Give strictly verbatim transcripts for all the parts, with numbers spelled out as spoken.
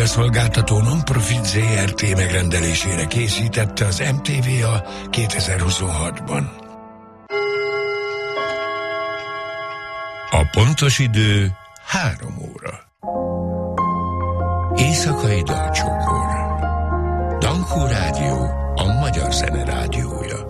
Médiaszolgáltató Non-Profit zé er té megrendelésére készítette az em té vé a kétezer-huszonhatban. A pontos idő három óra. Éjszakai dalcsokor. Dankó Rádió, a magyar zene rádiója.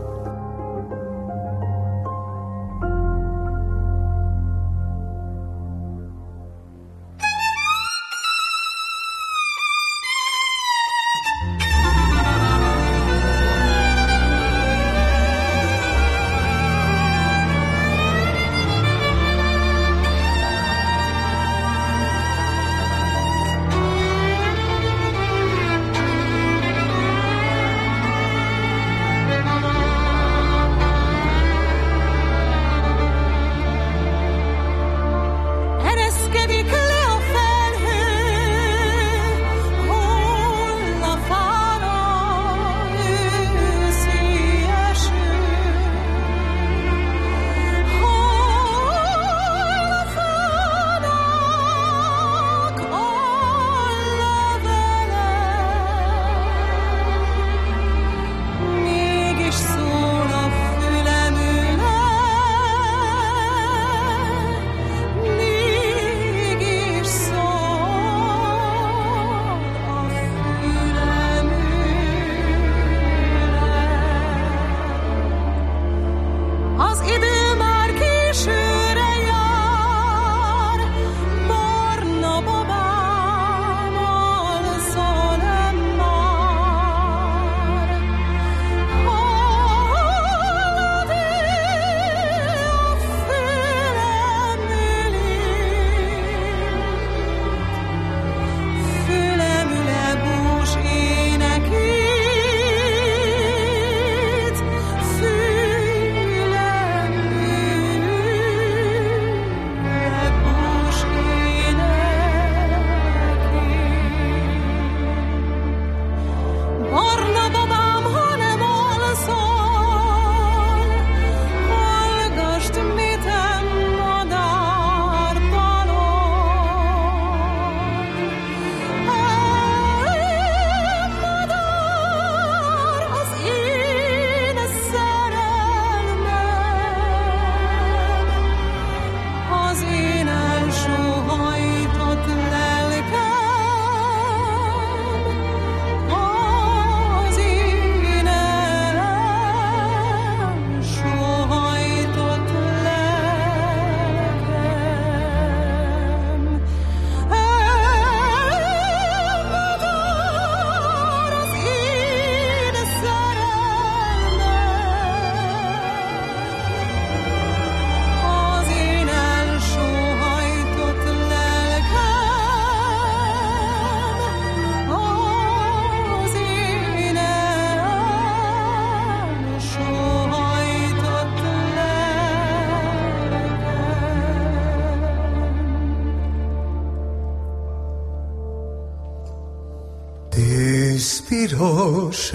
Piros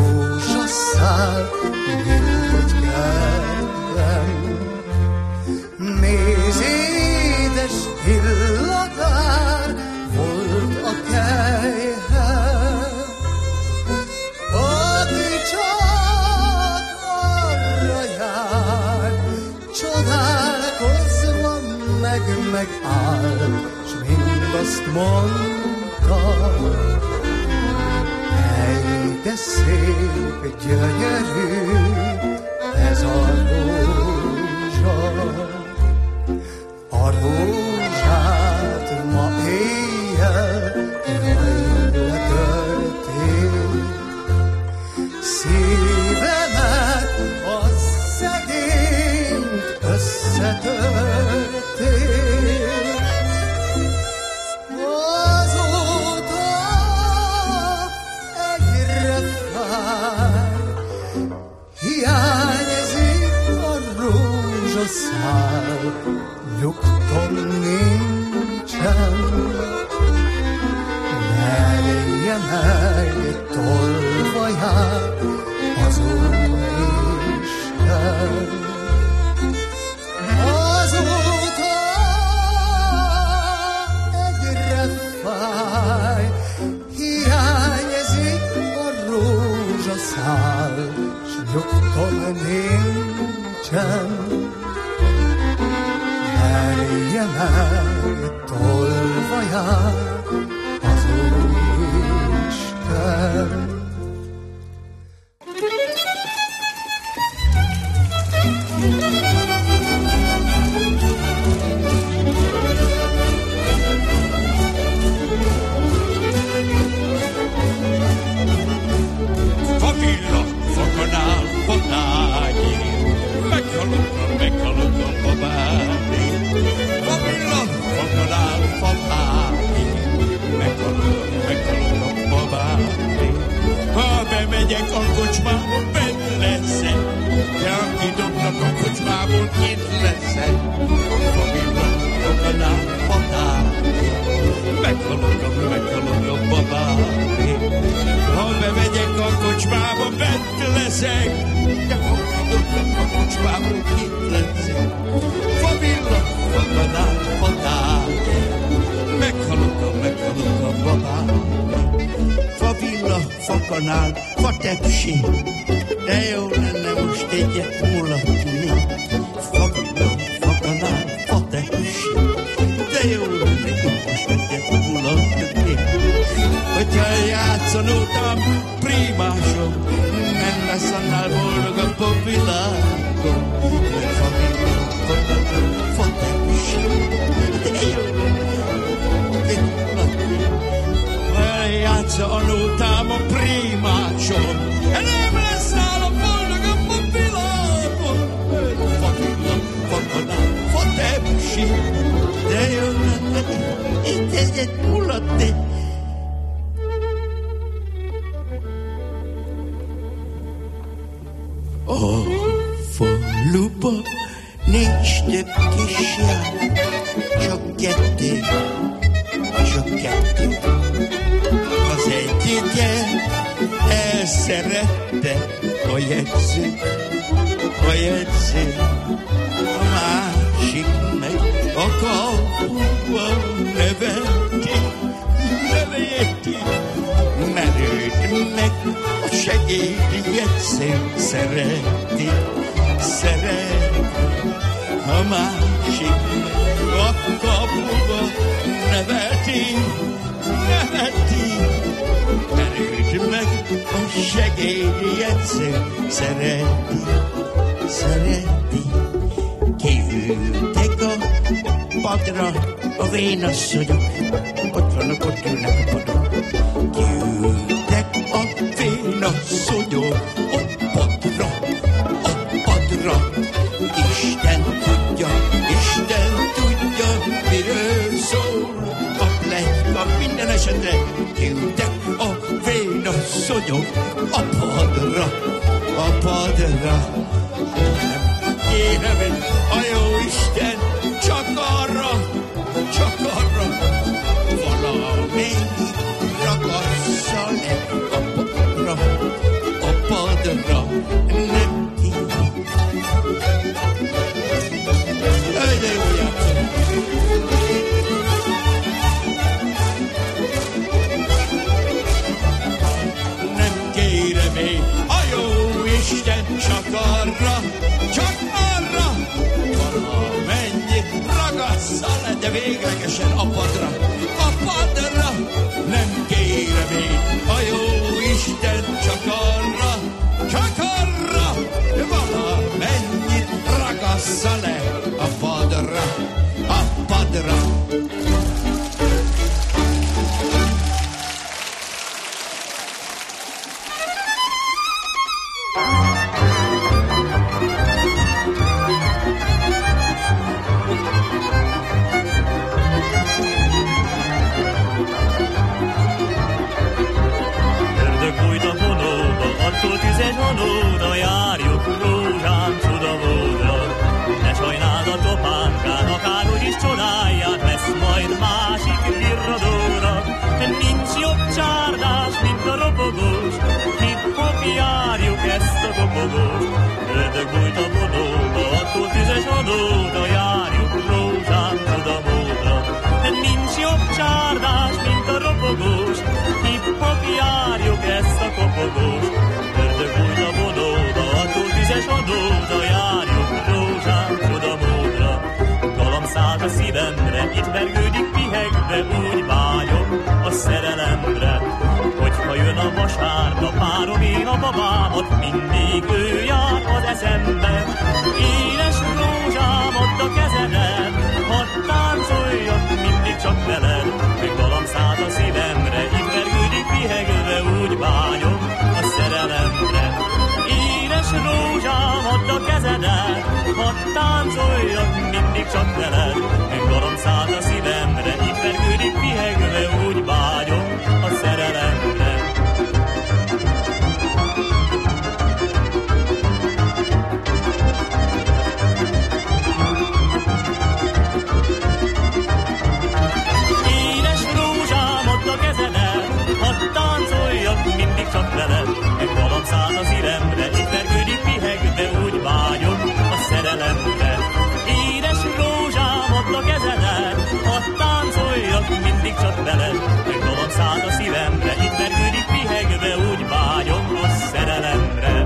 rózsaszál nyílt kedvem, méz édes illatár volt a kelyhem, aki csak arra jár, csodálkozva meg megáll, s mindazt mondta, de szép, gyönyörű ez a rózsa. A rózsát ma éjjel rajta törték, szívemet a szegényt összetörték. Szál, nyugtom nincsen, merje meg tolva jár az Úristen. Azóta egyre fáj, száll, s nyugton nincsen. Merje meg tolvaját az Úristen. Megyek a kocsmába, bent leszek, de aki dobnak a kocsmából, itt leszek. Fogilak, foganál, fatálni, meghalok a, meghalok a babáni. Ha bemegyek a kocsmába, bent leszek, de aki dobnak a kocsmából, itt leszek. Fogilak, foganál, fatálni, meghalok a, meghalok a babáni. Favilla, fakanál, fatepsi, de jó lenne most egyet mulatni. Favilla, fakanál, fatepsi, de jó lenne itt most egyet mulatni. Hogyha játszanultam primásom, nem lesz annál boldogabb a világon. Mert favilla, fakanál, fatepsi, de jó lenne itt mulatni. Játszanultam a primácsom, nem lesz nálam boldogabb a világon. Favilla, fakanál, fatepsi, de jó lenne itt egyet mulatni. A faluba nincs több kisjár, csak kettő, csak kettő. Az egyike elszerette a jegyző, a jegyző, a másik meg a kapuba neveti, neveti, mert őt meg a segédjegyző szereti, szereti, a másik meg a kapuba neveti, neveti, mert őt meg a segédjegyző szereti, szereti. Kiültek a padra a vénasszonyok, ott vannak, ott ülnek a padon. Kiültek a vénasszonyok, ott padra, ott padra. Isten tudja, Isten tudja, miről szól a pletyka. Minden esetre kiültek a vénasszonyok a padra, a padra. Kérem én, a jó Isten, csak arra, csak arra, valamennyi ragassza le a padra, a padra, nem tív. Öj, de jó játszom. Nem kérem én, a jó Isten, csak arra, csak arra, valamennyi ragassza le, de véglegesen a padra, a padra. Nem kérem én, a jó Isten, csak arra, csak arra, valamennyi ragassza le a padra, a padra. Attól tüzes vonóra járjuk rózsám csodavóra. Ne sajnáld a topánkán, akárhogy is csodálját, lesz majd másik virradóra. Nincs jobb csárdás, mint a ropogós, hip-hop járjuk ezt a kopogós. Ördög bújt a vonóba, attól tüzes vonóra járjuk rózsám csodavóra. Nincs jobb csárdás, mint a ropogós, hip-hop járjuk ezt a kopogós. Ördög bújt ott mindig ő jár az eszemben. Éles rózsám, ott a kezedet, hadd táncoljak mindig csak veled. Meg dalom szállt a szívemre, itt vergődik pihegve, úgy vágyom a szerelemre. Éles rózsám, add a kezedet, hadd táncoljak mindig csak veled. Meg dalom szállt a szívemre, itt vergődik pihegve, úgy vágyom a szerelemre. Mindig csak veled, meg dalom száll a szívemre, itt vergődik pihegve, úgy vágyom a szerelemre. Édes rózsám, add a kezedet, hadd táncoljak mindig csak veled, meg dalom száll a szívemre, itt vergődik pihegve, úgy vágyom a szerelemre.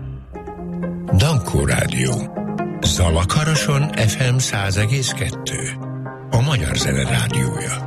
Dankó Rádió. Zalakaroson ef em száz egész kettő. A Magyar Zene Rádiója.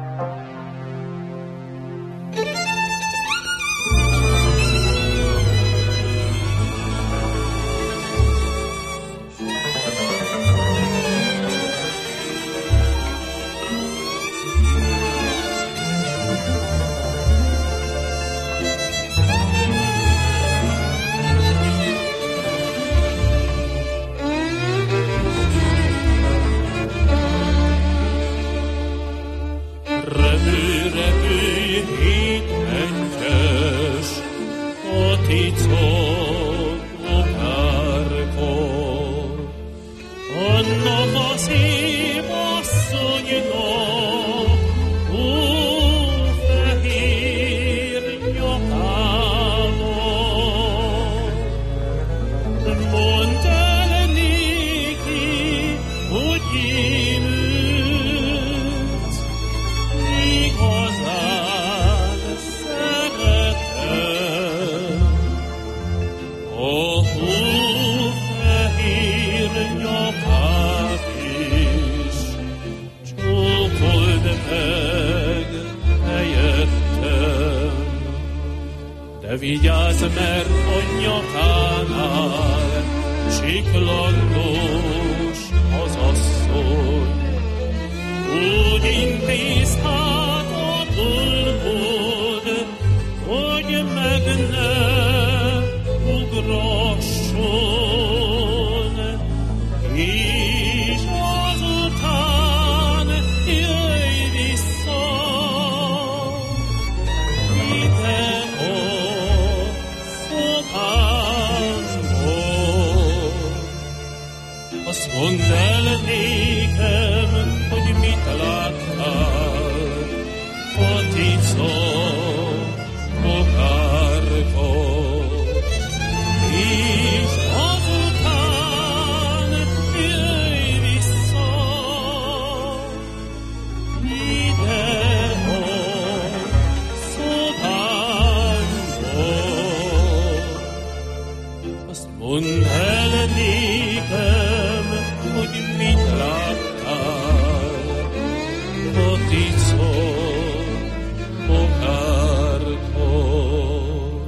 Vigyázz, mert a nyakánál csiklandós az asszony. Úgy intéz hát a pulkod, hogy meg ne ugrasson, és azután jöjj vissza. Azt mondd el nékem, hogy mit láttál a ticokokárkon, és azután jöjj vissza ide a szobámból. Azt mondd el nékem, hogy mit láttál a ticokokárkon.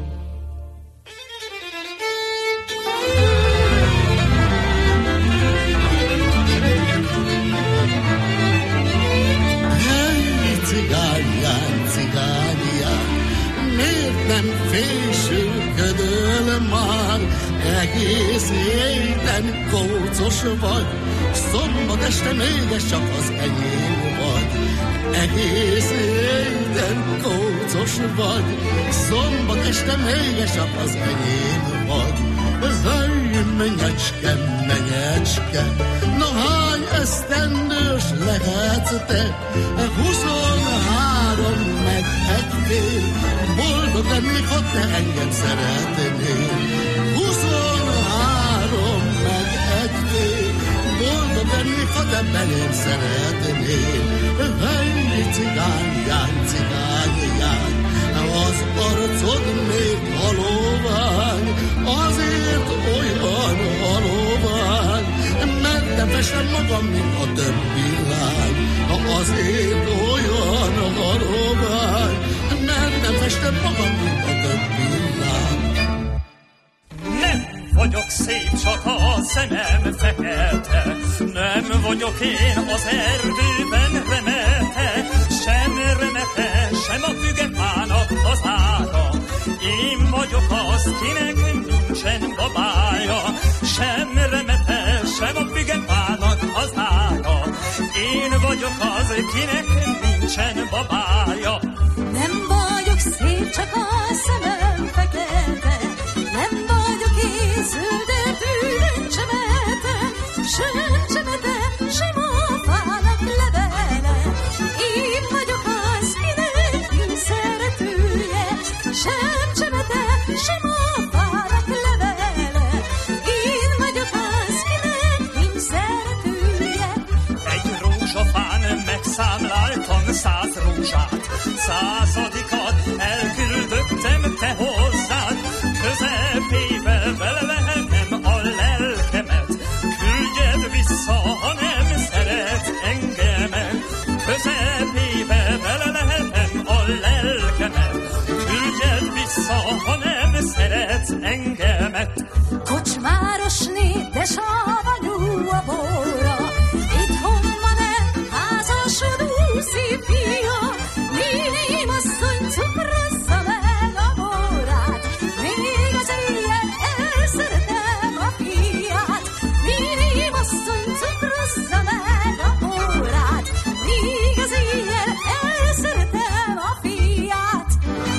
Helyi cigányján, cigányján, miért nem fésülködöl már? Egész éjten kócos vagy, szombat este mégis csak az enyém vagy. Egész éjten kócos vagy, szombat este mégis csak az enyém vagy. Hölgy, menyecske, menyecske, no hány esztendős lehetsz te? Huszonhárom meg egy fél, boldog lennék, ha te engem szeretnél. Huszonhárom meg egy fél, boldog lennék, ha te belém szeretnél. Hölgy, cigányján, cigányján, az arcod még halóvány, azért olyan halóvány, mert nem festem magam, mint a többi lány. Azért olyan halóvány, mert nem festem magam, mint a többi lány. vagyok szép, csak a szemem fekete. Nem vagyok én az erdőben remete, sem remete, sem a fügefának az ága. Én vagyok az, kinek nincsen babája, sem remete, sem a fügefának az ága. Én vagyok az, kinek nincsen babája. Nem vagyok szép, csak a szemem fekete, nem vagyok én zölderdőben csemete, sem csemete, sem a fának levele. Én vagyok az, kinek nincs szeretője, sem csemete, sem a fának levele. Én vagyok az, kinek nincs szeretője. Egy rózsafán megszámláltam száz rózsát, századikat elküldöttem te hozzád, közepébe belevehetem a lelkemet, küldjed vissza, ha nem szeret engemet, közepébe belevehetem a lelkemet, küldjed vissza, ha nem szeret engemet. Kocsmárosné, de savanyú a bóra, itthon van-e házasodó szép fia? Néném asszony cukrozza meg a bórát, még az éjjel elszeretem a fiát. Néném asszony cukrozza meg a bórát, még az éjjel elszeretem a fiát.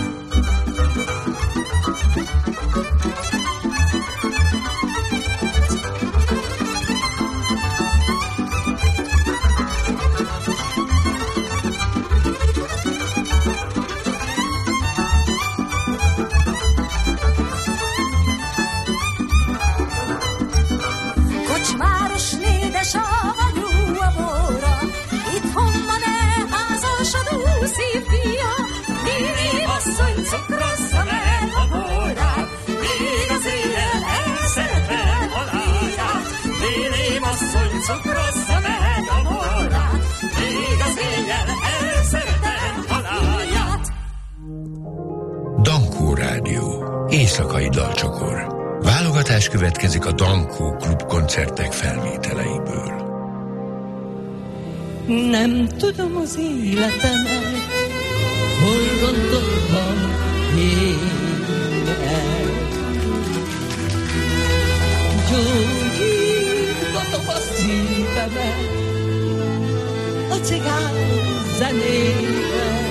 Kocsmárosné, de savanyú a bóra, itthon van-e házasodó szép fia? Néném asszony cukrozza meg a bórát, még az éjjel elszeretem a lányát. Néném asszony cukrozza meg a bórát, még az éjjel elszeretem a lányát. Dankó Rádió. Éjszakai dalcsokor. Válogatás következik a Dankó Klub koncertek felvételeiből. Nem tudom az életemet, hol rontottam én el. Gyógyítgatom a szívemet a cigány zenével.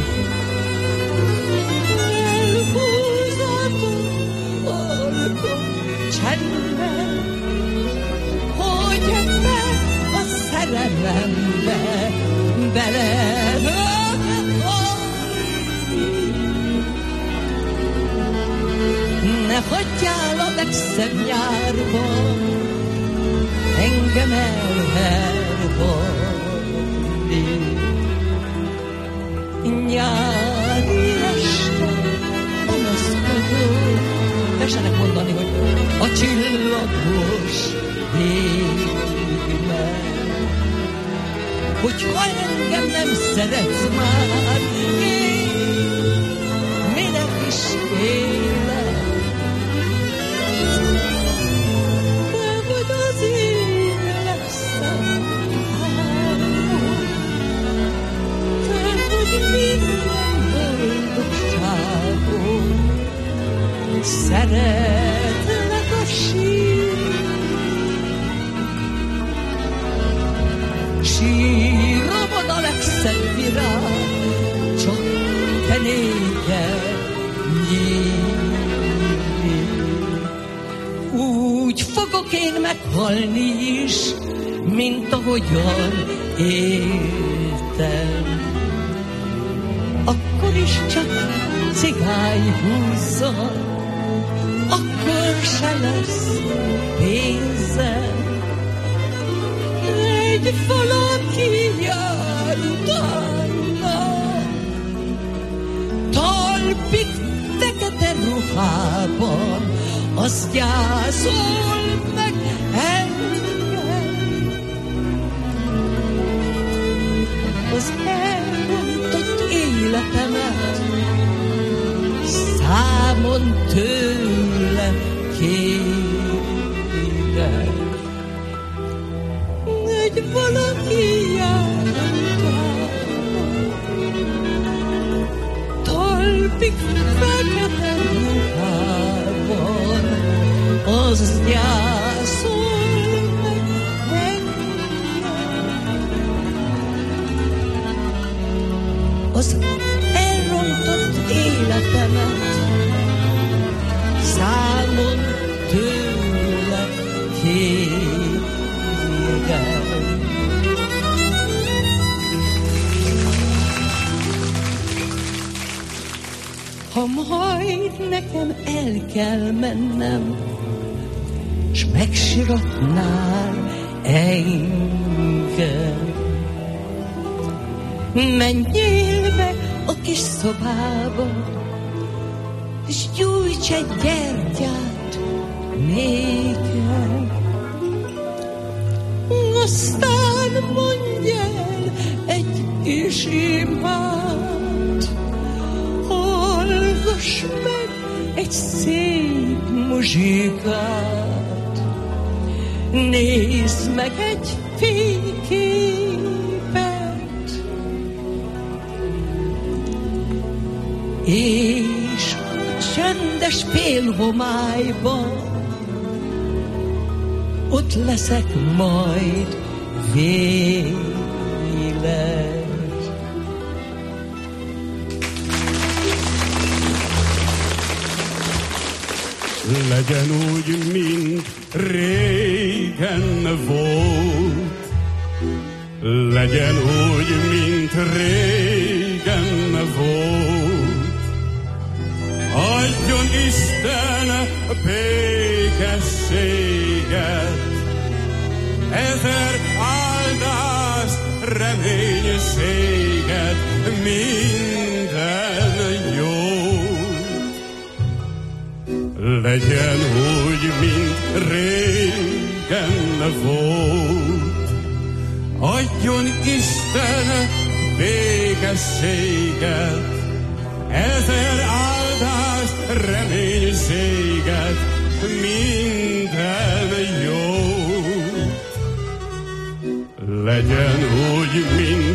Elhúzatom orkom csendben, hogy ebben a szerelembe bele. Ne hagyjál a legszebb nyárban engem elherbolni. Nyári este panaszkodom, tessenek mondani, hogy a csillagos égben. Hogyha engem nem szeretsz már, én minek is élek. Te vagy az én legszebb álmom, te vagy minden boldogságom. Szeretlek a sír, síromon a legszebb virág, csak te néked nyílik. Úgy fogok én meghalni is, mint ahogyan éltem. Akkor is csak cigány húzza, akkor se lesz pénzem. Egy valaki jár utána, talpig fekete ruhában, azt gyászol meg engem. Az elrontott életemet számon tőle kér. majd valaki járkál. Talpig fekete ruhában, az gyászol meg engem. Az elrontott életemet számon tőle kérem. Ha majd nekem el kell mennem, s megsiratnál engem, menjél be a kis szobába, és gyújts egy gyertyát nékem. Aztán mondj el egy kis imát, hallgass meg egy szép muzsikát, nézd meg egy fényképet, és csendes félhomályban ott leszek majd véled. Legyen úgy, mint régen volt, legyen úgy, mint régen volt. Adjon Isten békességet, ezer áldást, reménységet, minden jót. Legyen úgy, mint régen volt. Adjon Isten békességet, ezer áldást, reménységet, minden jót. Legyen úgy, mint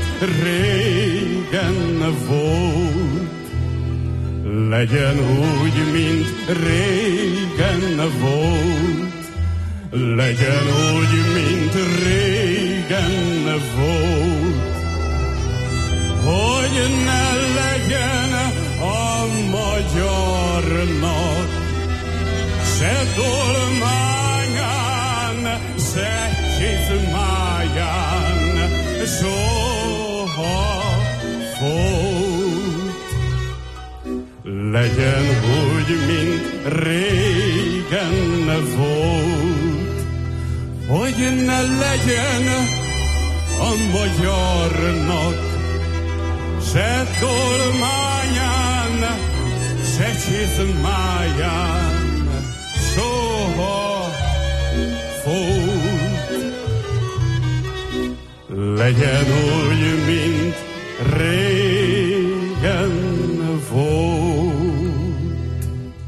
régen volt. Legyen úgy, mint régen volt. Legyen úgy, mint régen volt. Hogy ne legyen a magyarnak se dolmányán, se csizmáján soha fut. Legyen úgy, mint régen volt, hogy ne legyen a magyarnak se dolmányán, se csizmáján soha fut. Legyen úgy, mint régen volt.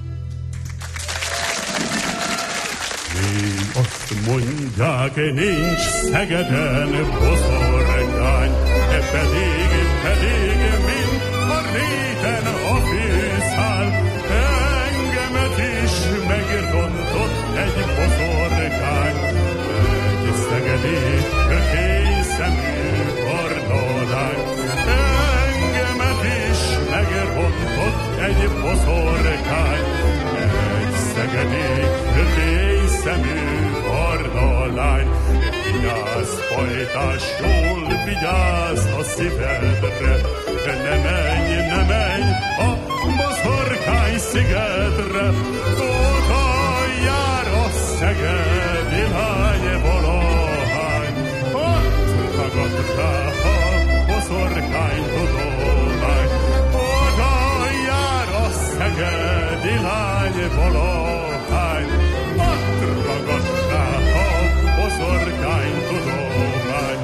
Még azt mondják, nincs Szegeden boszorkány, pedig, pedig, mint a réten a fűszál, engemet is megrontott egy boszorkány. Egy szegedi, kökélyszemű barnalány, engemet is megrontott egy boszorkány. Egy szegedi, kökélyszemű barnalány, vigyázz, pajtás, jól vigyázz a szívedre, ne menj, ne menj a boszorkány szigetre, oda jár a szegedi lány valahány, ott ragad rá a boszorkány tudomány, oda jár a szegedi lány valahány, ott ragad rá a boszorkány tudomány.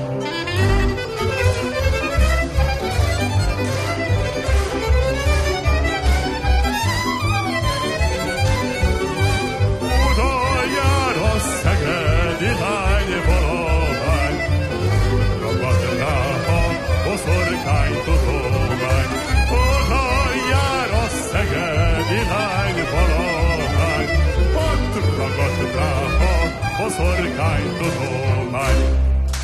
Oda jár a szegedi lány valahány, hallgat dráha boszorkány tudomány.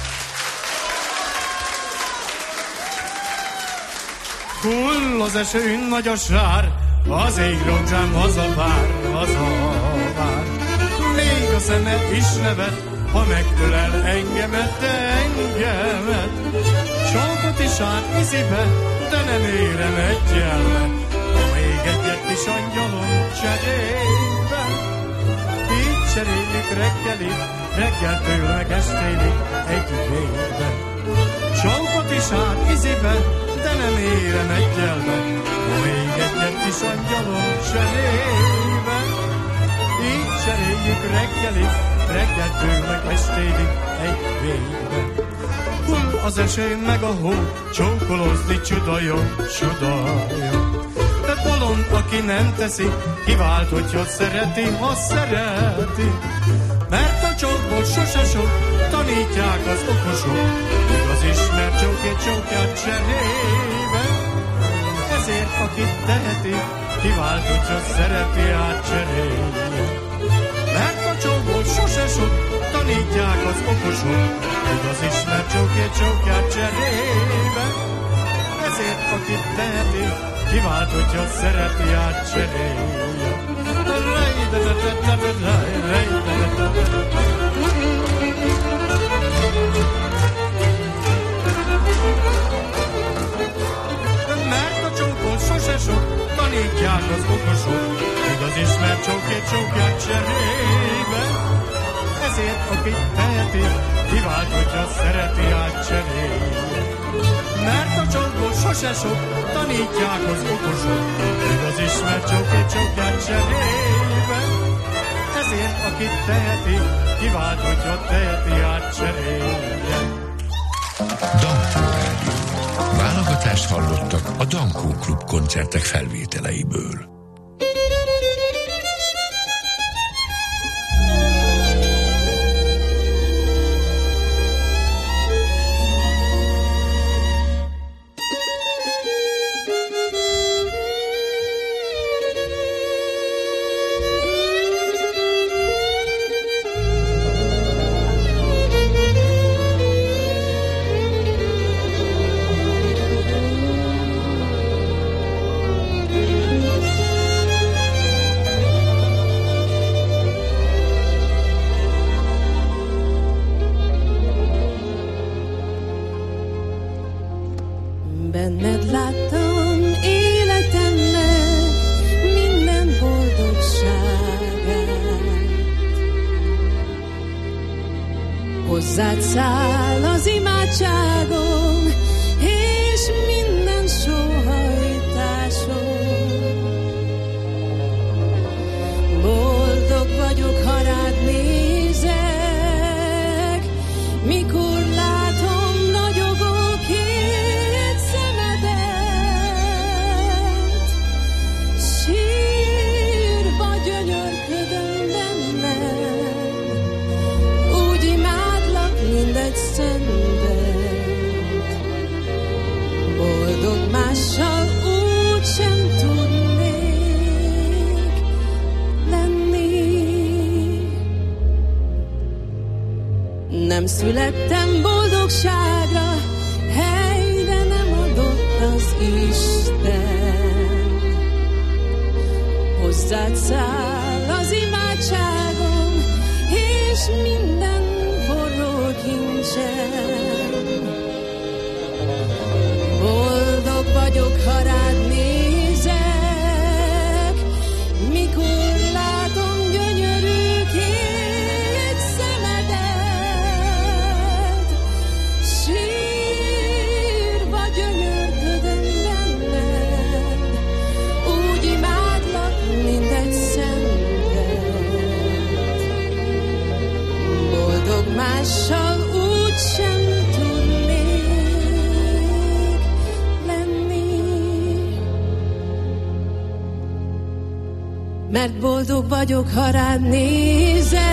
Hull az esőn nagy a sár, az ég roncsám hazavár, hazavár. Még a szeme is nevet, ha megtölel engemet, de engemet. Csókot is át izibe, de nem érem egy jelmet. Még egyet kis angyalom cserébe. Így cseréljük reggelit, reggeltől meg estélig egy végben. Csókot is át izibe, de nem érem egy jelmet. Még egyet kis angyalom cserébe. Így cseréljük reggelit, reggeltől meg estélig egy végben. Hull az eső meg a hó, csókolózni csuda jó, csuda jó. De bolond, aki nem teszi, kivált, hogyha szereti, ha szereti. Mert a csókból sose sok, tanítják az okosok. Igaz ismer csókét csókját cserébe. Ezért, aki teheti, kivált, hogyha szereti, átcserélje. Mert a csókból sose sok, tanítják az okosok. Igaz ismer csókét csókját cserébe. Ezért, aki teheti, kivált, hogyha szereti, átcserélje. Mert a csókból sose sok, tanítják az okosok. Igaz ismer csókét csókját cserébe. Ezért, aki teheti, kivált, hogyha szereti, átcserélje. Mert a csókból sose sok, tanítják az okosok. Igaz ismer csókét csókját cserébe. Ezért, aki teheti, kivált, hogyha teheti, átcserélje. Dankó Rádió. Válogatást hallottak a Dankó Klub koncertek felvételeiből. Benned láttam életemnek minden boldogságát. Hozzád száll az imádságom, és minden sóhajtásom. Boldog vagyok, ha rád nézek, mikor látom nagyogó két szemedet. Sírva gyönyörködöm benned, úgy imádlak, mindegy szenved. Boldog mással úgy sem tudnék lenni. Nem születtem boldogságra, helyre nem adott az Isten. Hozzád száll az imádságom, és minden forró kincsem. Boldog vagyok, ha rád nézek, mikor látom gyönyörű két szemedet. Sírva gyönyörködöm benned, úgy imádlak, mindegy szenved. Boldog mással úgy sem tudnék lenni. Mert boldog vagyok, ha rád nézek,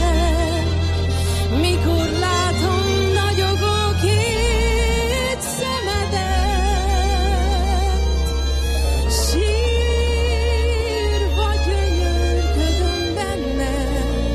mikor látom nagyogó két szemedet. Sírva gyönyörködöm benned,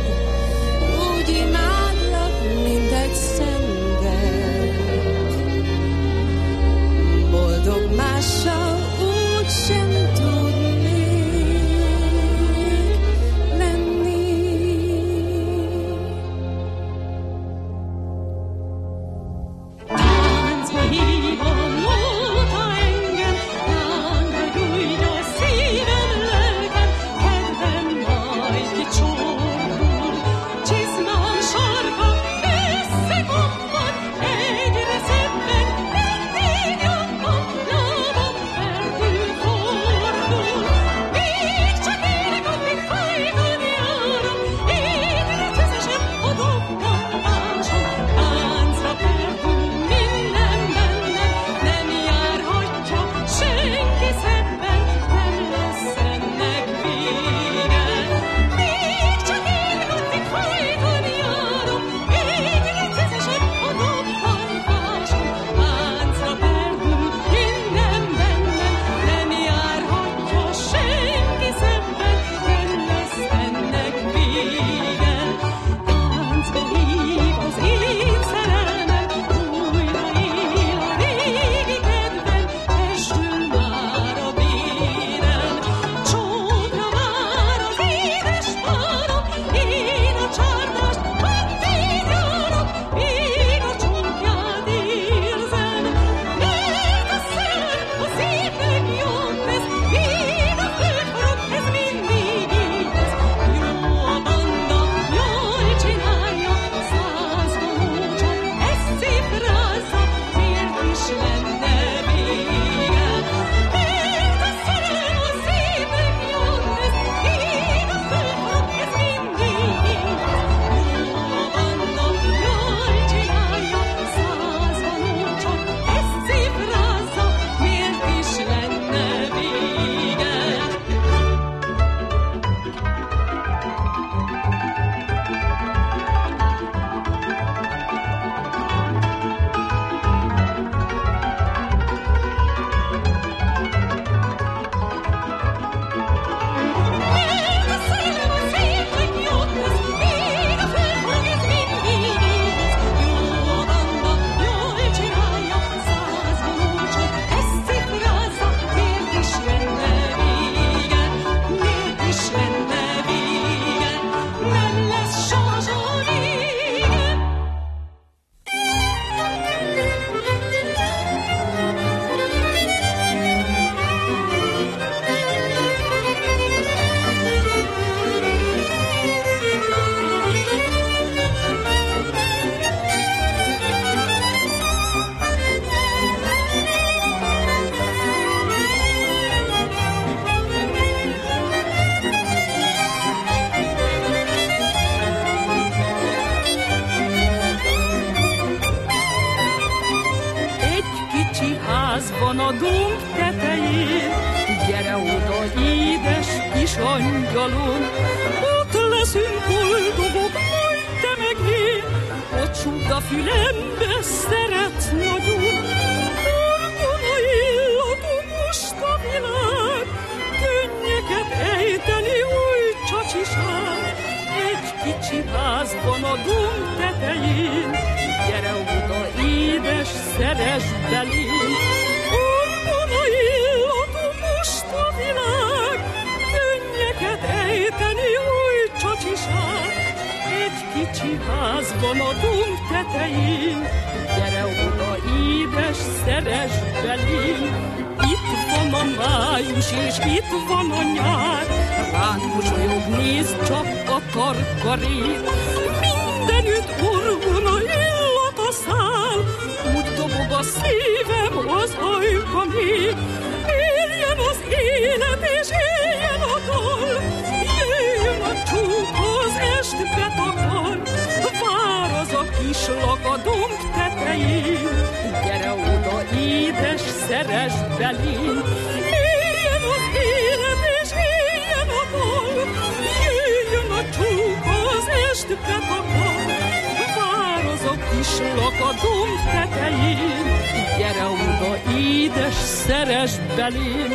van a domb tetején. Gyere oda, édes kis angyalom, ott leszünk boldogok, majd te meg én. Ott súgd a fülembe, szeretsz nagyon, orgona illatú most a világ. Könnyeket ejteni, új csacsiság. Egy kicsi ház van a domb tetején, gyere oda, édes, szeress belém. Orgona illatú most a világ, könnyeket ejteni, új csacsiság. Egy kicsi ház van a domb tetején, gyere oda, édes, szeress belém. Itt van a május, és itt van a nyár, rád mosolyog, nézd csak a karkarét. Mindenütt orgona illat a szál, úgy dobog a szívem, az ajkam ég. Éljen az élet, és éljen a dal, jöjjön a csók, az est betakar. Vár az a kislak a domb tetején, gyere oda, édes, szeress belém. Éljen az élet, és éljen a dal, jöjjön a csók, az est betakar. Vár az a kislak a domb tetején, gyere oda, édes, szeress belém.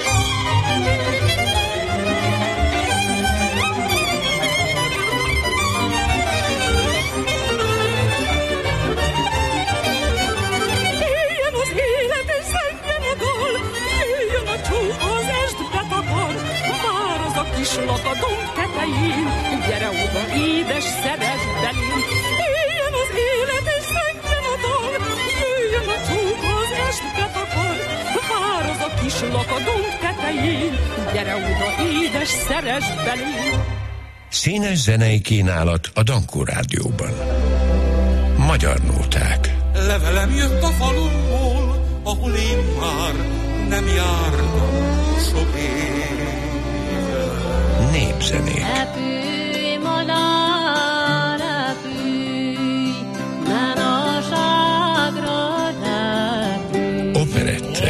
Kislak a domb tetején, gyere oda, édes, szeress belém. Éljen az élet, és szentjen a dal, jöjjön a csók, az est betakar. Vár az a kislak a domb tetején, gyere oda, édes, szeress belém. Színes zenei kínálat a Dankó Rádióban. Magyar nóták. Levelem jött a falumból, ahol én már nem jártam sok év. Népzenék. Repülj, madár, repülj, menaságra repülj. Operettek.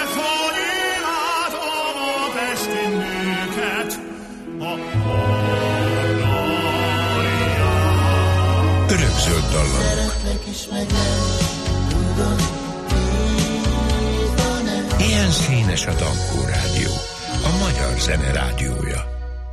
Örökzöld dallamok. Ilyen színes a Dankó Rádió, a magyar zene rádiója.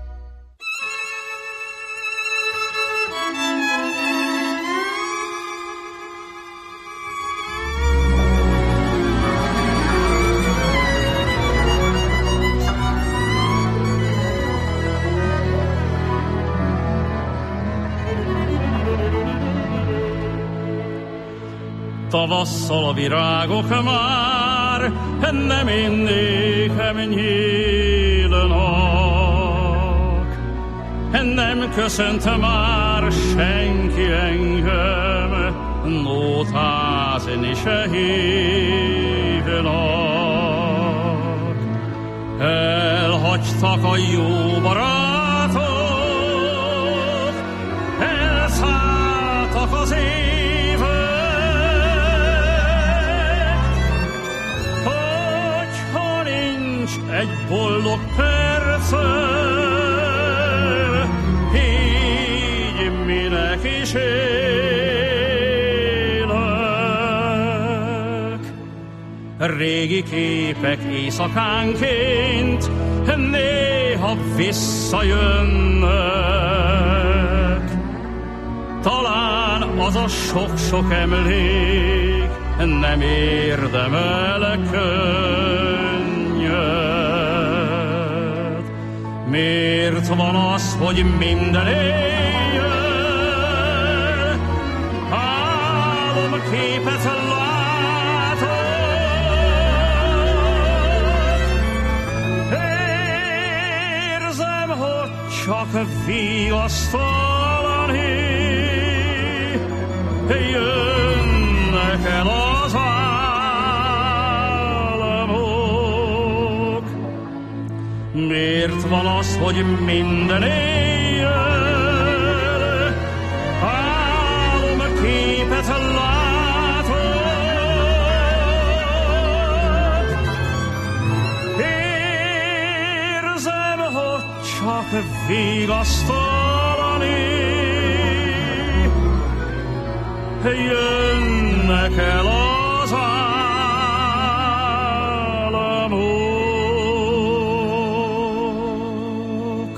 Tavasszal a virágok már nem én nékem nyílnak, nem köszönt már senki engem, nótázni se hívnak. Elhagytak a jó barátok, elszálltak az évek, egy boldog perce, így minek is élek. Régi képek éjszakánként néha visszajönnek. Talán az a sok-sok emlék nem érdemel könnyet. Miért van az, hogy minden éjjel álomképet látok? Érzem, hogy csak vigasztalani jönnek el az államok. Miért van az, hogy minden éjjel álomképet látok? vigasztalani. Jönnek el az államok.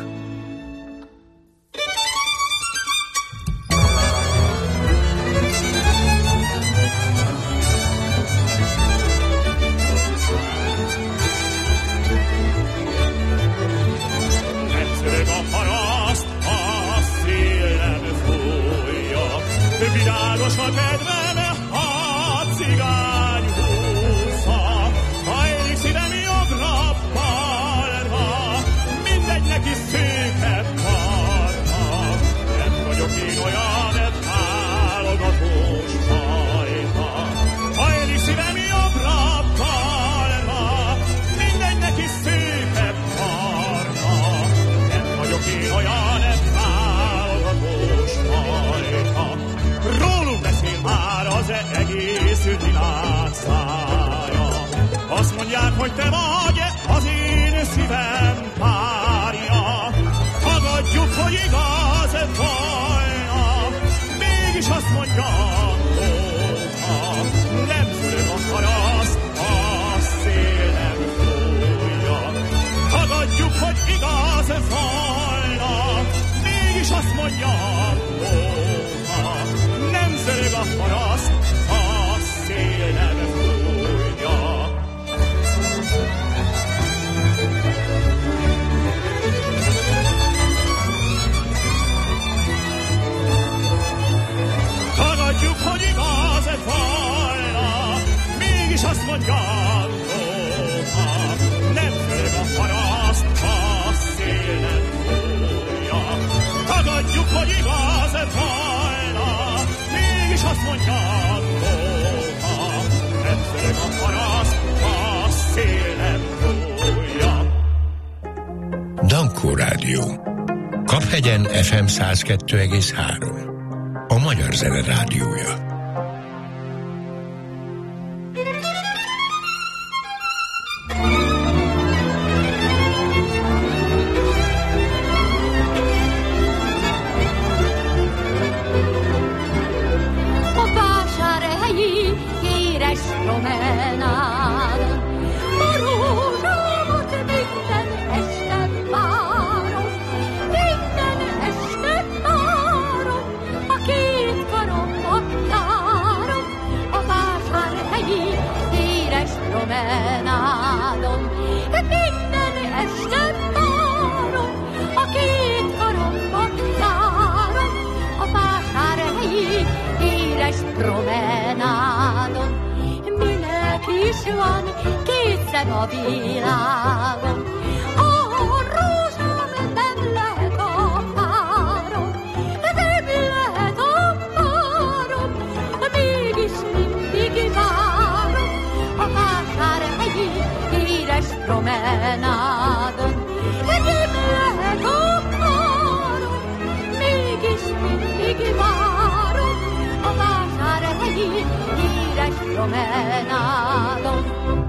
Nemzörög a paraszt, a szél nem fújja, világos a kedvem, a cigány húsza. Hajlik szívem jobbra, balra, mindegy neki székebb barna. Nem vagyok én olyan válogatós fajta. Hajlik szívem jobbra, balra, mindegy neki székebb barna. Nem vagyok én olyan válogatós fajta. Rólunk beszél már az egész világ szája. Azt mondják, hogy te vagy az én szívem párja. Tagadjuk, hogy igaz volna, mégis azt mondják, óta. Nem zörög a paraszt, a szél nem fújja. Tagadjuk, hogy igaz volna, mégis azt mondják, óta. Nem zörög a paraszt, a szél nem fújja. Tagadjuk, hogy igaz volna, mégis azt mondják, óta. Nem zörög a paraszt, a szél nem fújja. Tagadjuk, hogy igaz volna, mégis azt mondják, óta. Nem zörög a paraszt, a szél nem fújja. Dankó Rádió. Kaphegyen ef em száz kettő egész három. A Magyar Zene Rádiója. A vásárhelyi híres promenádon a rózsámat minden este várom, minden este várom, a két karomba járom. A vásárhelyi híres promenádon minden este várom, a két karomba járom. A vásárhelyi híres promenádon minek is van kétszer a világon. A rózsám nem lehet a párom, nem lehet a párom, mégis mindig várom. A vásárhelyi híres promenádon nem lehet a párom, mégis mindig várom. A vásárhelyi híres promenádon.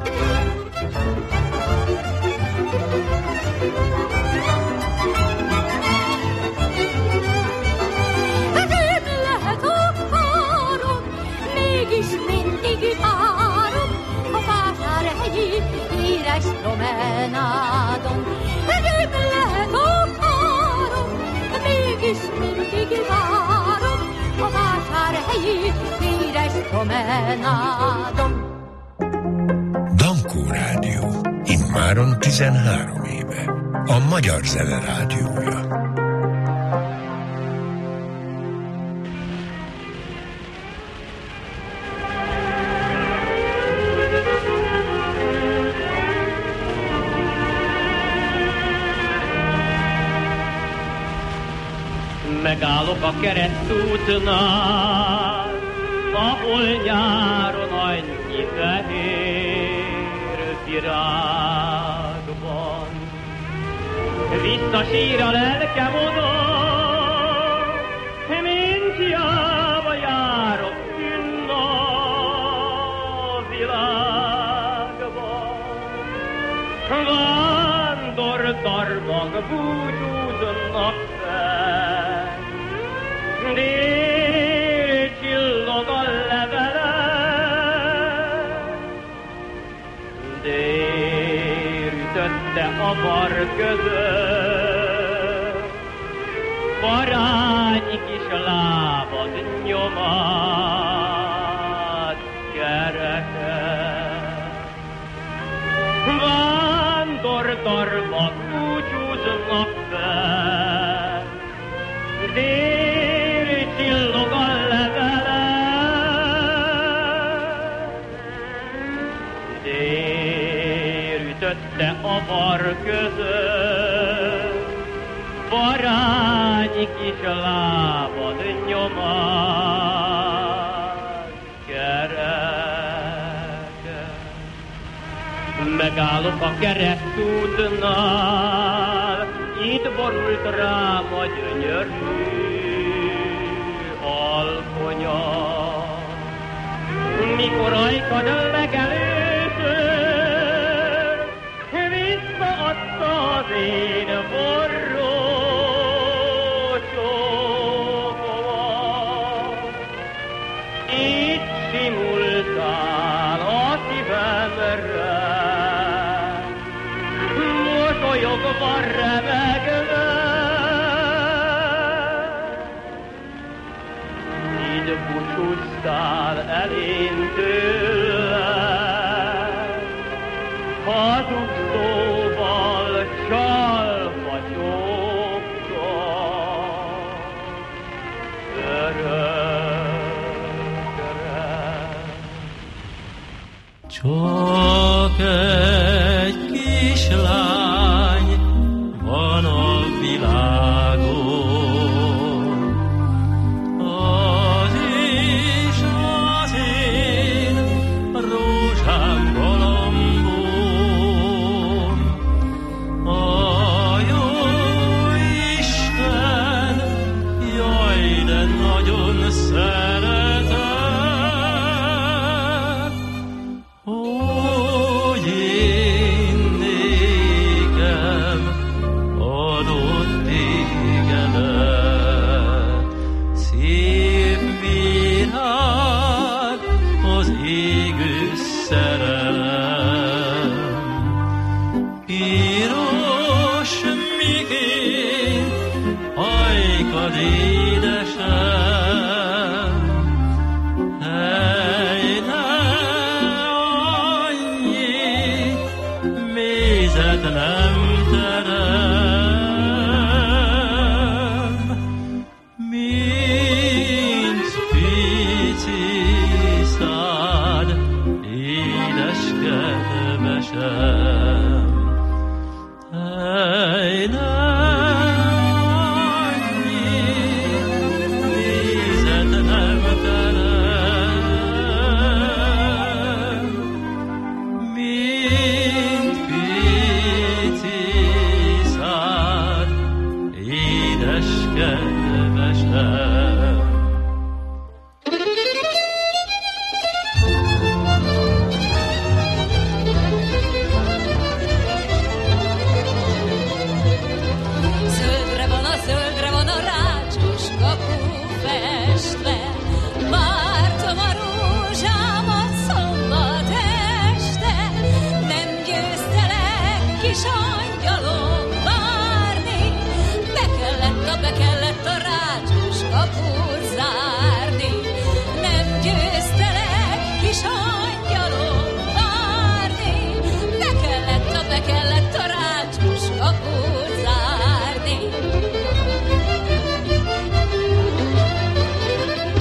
Nem lehet a párom, mégis mindig várom. A vásárhelyi híres promenádon. Nem lehet a párom, mégis mindig várom. A vásárhelyi híres promenádon. Dankó Rádió. Immáron tizenhárom éve. A Magyar Zene Rádiója. Megállok a keresztútnál, ahol nyáron annyi fehér virág van. Visszasír a lelkem oda, mint hiába járok kinn a világban. Vándor darmag búcsúznak, állnak fel. Dél csillog a levele, dél ütötte a var között, parányi kis lábad nyomat kereket. Vándordarba búcsúznak fel, dél csillog a levele, dél ütötte a var között, parányi kis lábad nyomat kereket. Megállok a keresztútnál, itt borult rám a gyönyörű alkonya. Mikor ajkad legelőször visszaadta az én forró csókomat, itt simultál a szívemre, mosolyogva remegve. Így búcsúztál el én tőlem, hazug szóval csalva csókkal, örökre. Csak egy kislány van a világon, az is az én rózsám galambom. A jó Isten, jaj, de nagyon szeretem, hogy én nékem adott tégedet. Szép virág az égő szerelem, piros migény, ajkad édesem. Hely, ne annyi mézet nem terem, mint pici szád, édes kedvesem. Hely, ne annyi mézet nem terem, mint pici szád, édes kedvesem. Zöldre van a zöldre van a rácsos kapu festve, vártam a rózsámat szombat este, nem győztelek kis angyalom várni, be kellett a, be kellett a rácsos kaput zárni, nem győztelek kis angyalom várni, be kellett a, be kellett a rácsos kaput zárni.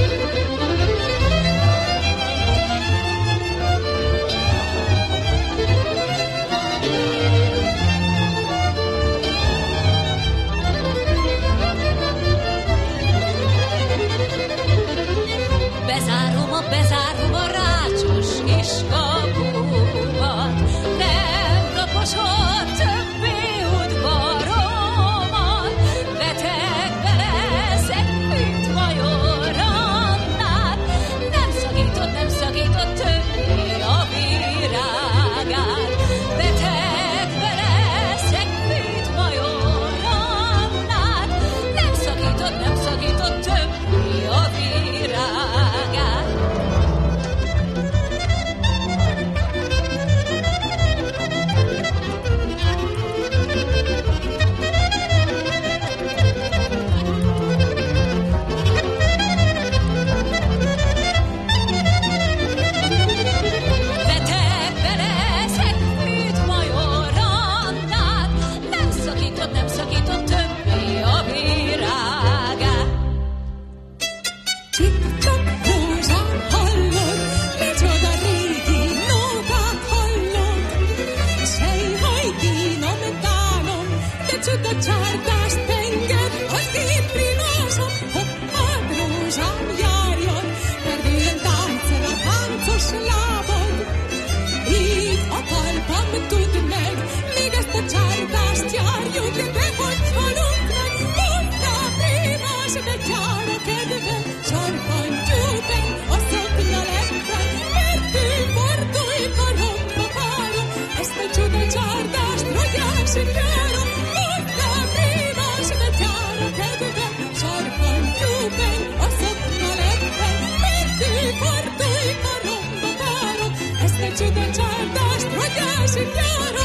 signora, una prima svecchiara che deve sarpantupen a sopnaleppen, per ti porto i caromba caro, este ciuda ciarda stroia signora.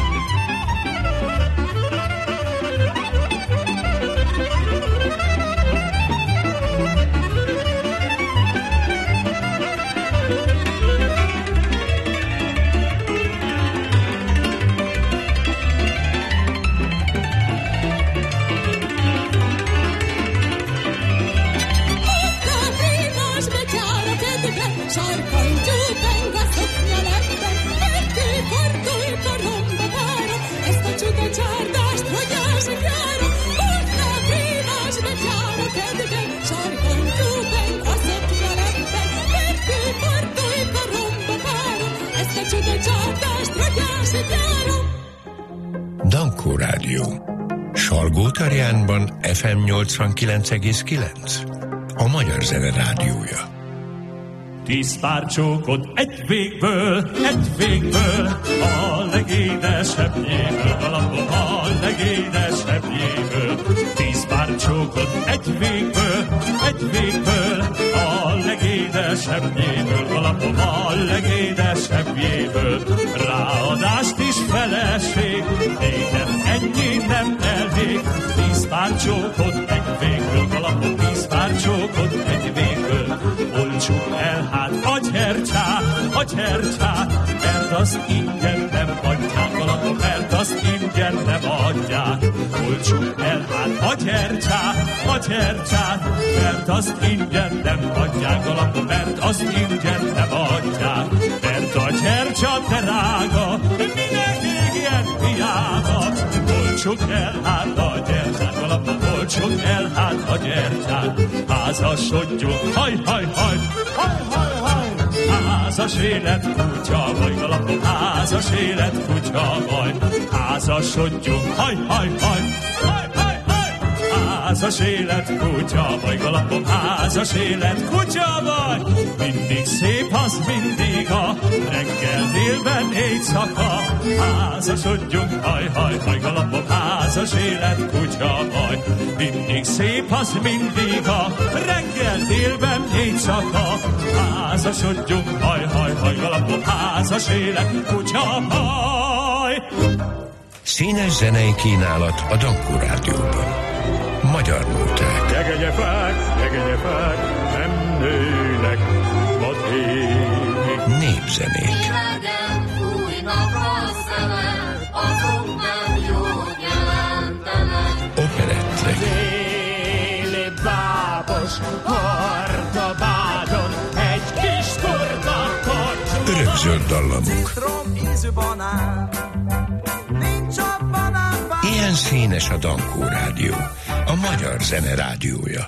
Dankó Rádió. Salgótarjánban ef em nyolcvankilenc egész kilenc. A Magyar Zene Rádiója. Tíz pár csókot egy végből, egy végből, a legédesebbjéből, alapom a legédesebbjéből. Tíz pár csókot egy végből, egy végből, a legédesebbjéből, alapom a legédesebbjéből. Ráadást is feleség, nékem ennyi nem elég. Tíz pár csókot egy végből, alapom tíz pár csókot egy végből. Olcsuk el hát a gyertyát, a gyertyát, mert azt ingyen nem adják, alapom, mert azt ingyen nem adják. Olcsuk el hát a gyertyát, a gyertyát, mert azt ingyen nem adják, alapom, mert azt ingyen nem adják. Mert a gyertya drága, minek ilyen hiába. Olcsuk el hát a gyertyát, alapom, olcsuk el hát a gyertyát. Házasodjunk, haj, haj, haj, haj, haj, haj. Házas élet kutya vagy, alapom, házas élet kutya vagy. Házasodjunk, haj, haj, haj, haj, haj, haj. Házas élet kutya vagy, alapom, házas élet kutya vagy. Mindig szép az mindig a reggel, délben, éjszaka. Házasodjunk, haj, haj, haj, alapom, házas élet kutya vagy. Mindig szép az mindig a reggel, délben, éjszaka. Házasodjunk, haj, haj, haj, alapom, házas élet kutya vagy. Színes zenei kínálat a Dankó Rádióban. Magyar nóták. Jegegyefák, jegegyefák, nem nőnek maték. Népzenék. Hidegen fújnak a szemek, azok nem jót jelentenek. Operettek. Déli bábos hordobádon egy kis turta korcsú. Örökzöld dallamok. Ilyen színes a Dankó Rádió, a Magyar Zene Rádiója.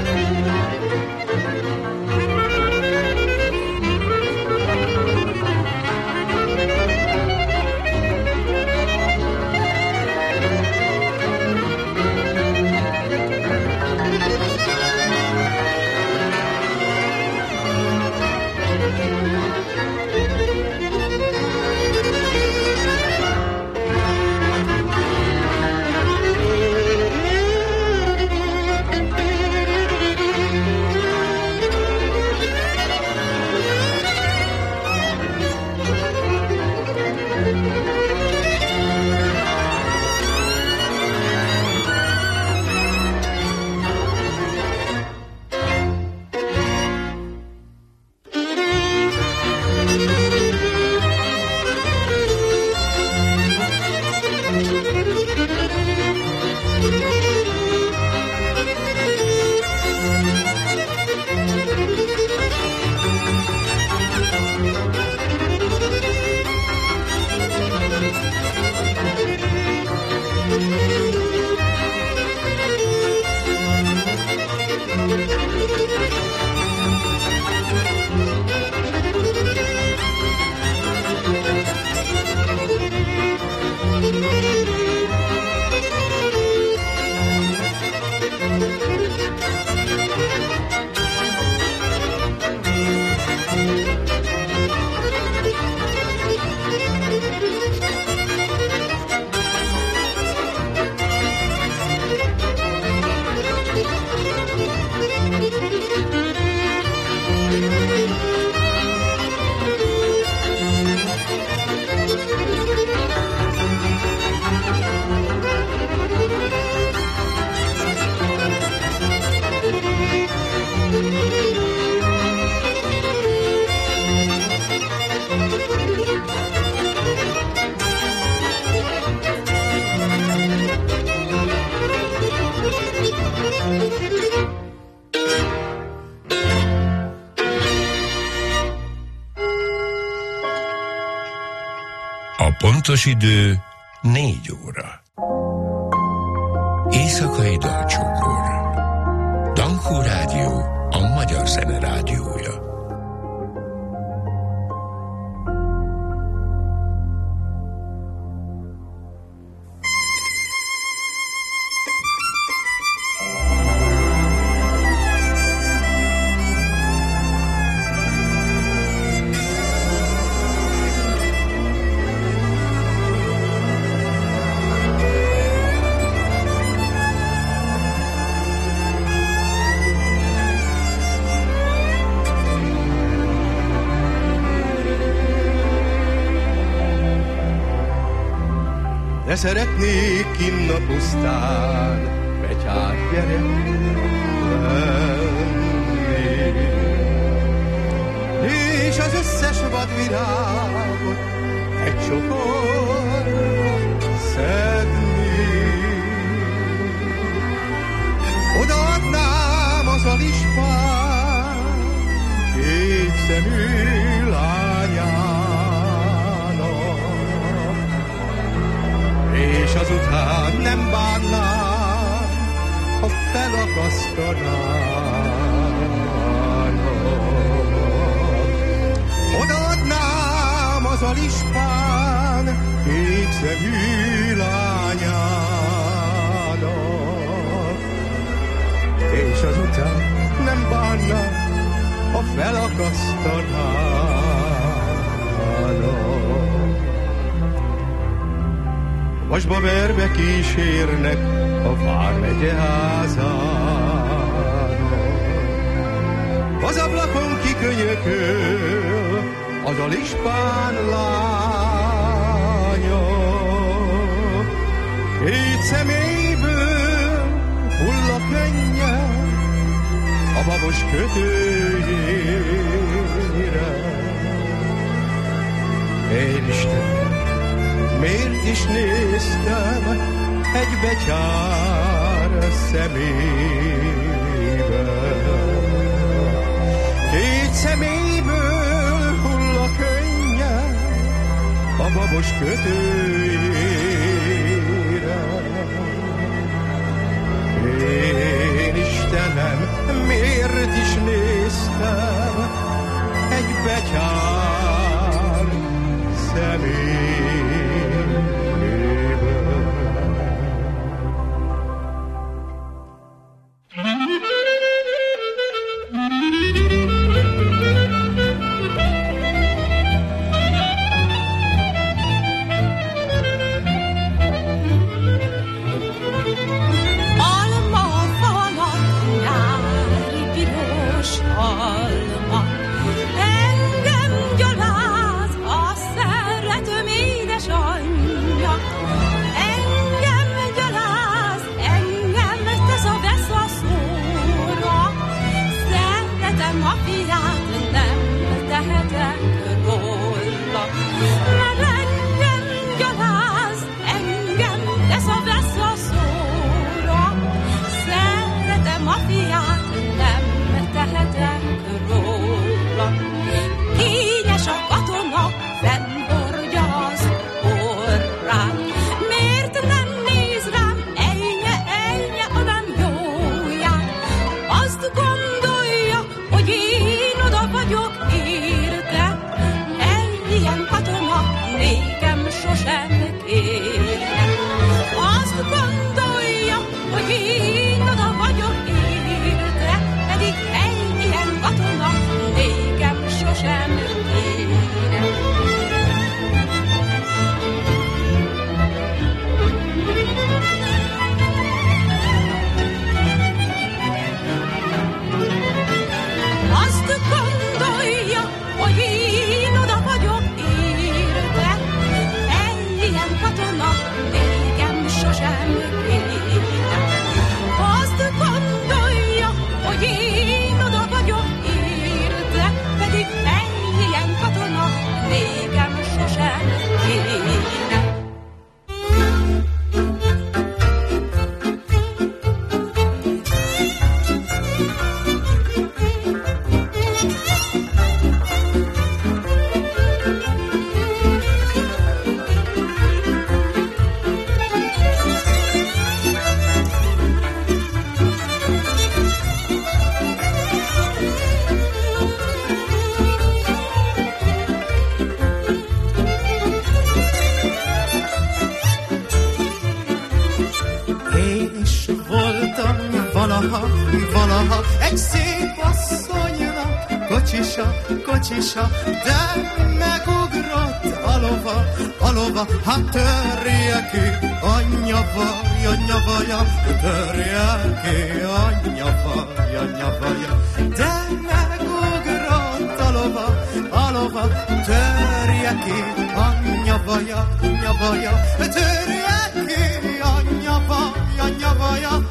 Pontos idő négy óra. Éjszakai dalcsokor. Dankó Rádió, a magyar zene rádiója. De szeretnék kinn a pusztán betyár gyerek lenni, és az összes vadvirágot egy csokorra szedni. Odaadnám az alispán kék szemű lányát, és azután nem bánnám, ha felakasztanának. Odaadnám az alispán kék szemű lányának, és azután nem bánnám, ha felakasztanának. Vasba verve kísérnek a vármegye házának. Az ablakon kikönyököl az alispán lánya. Két szeméből hull a könnyen a babos kötőjére. Én Isten, miért is néztem egy betyár szemébe? Két szeméből hull a könnyen a babos kötőjére. Én Istenem, valaha, valaha egy szép asszonynak kocsisa, kocsisa, de megugrott a lova, a lova, hát törje ki, anyja vaj, anyja vaja, törje ki, anyja vaj, anyja vaja, de megugrott a lova, a lova, törje ki, anyja vaja, anyja vaja, törje ki, anyja vaj, anyja vaja.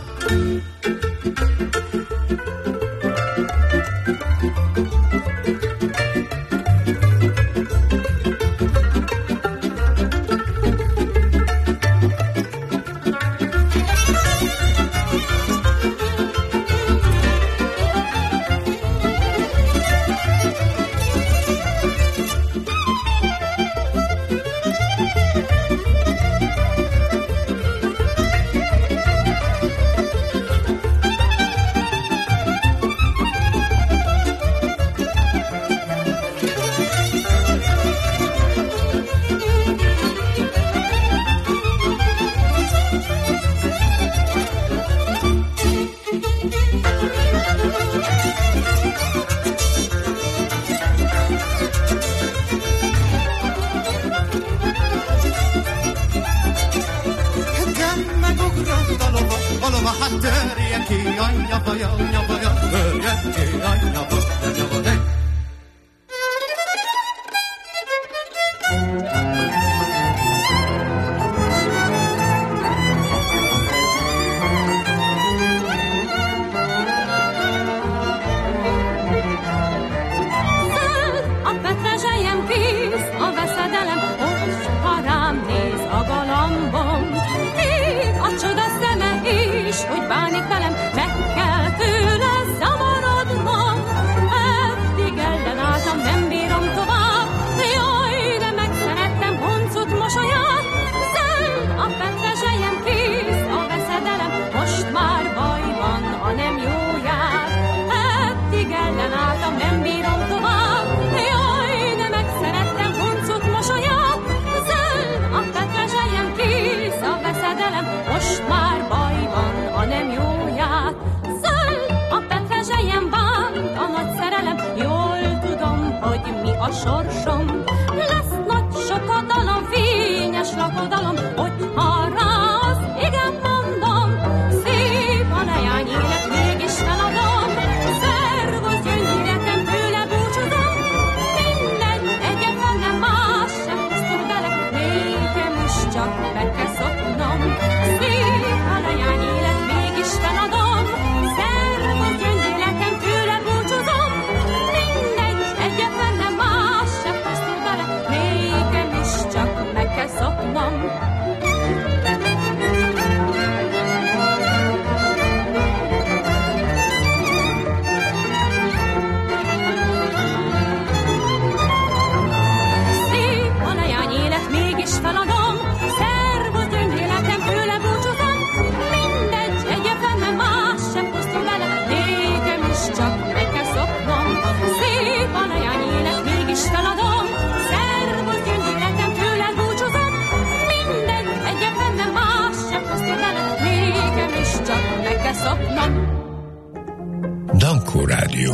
Dankó Rádió.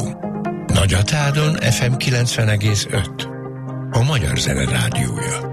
Nagyatádon ef em kilencven egész öt. A Magyar Zene Rádiója.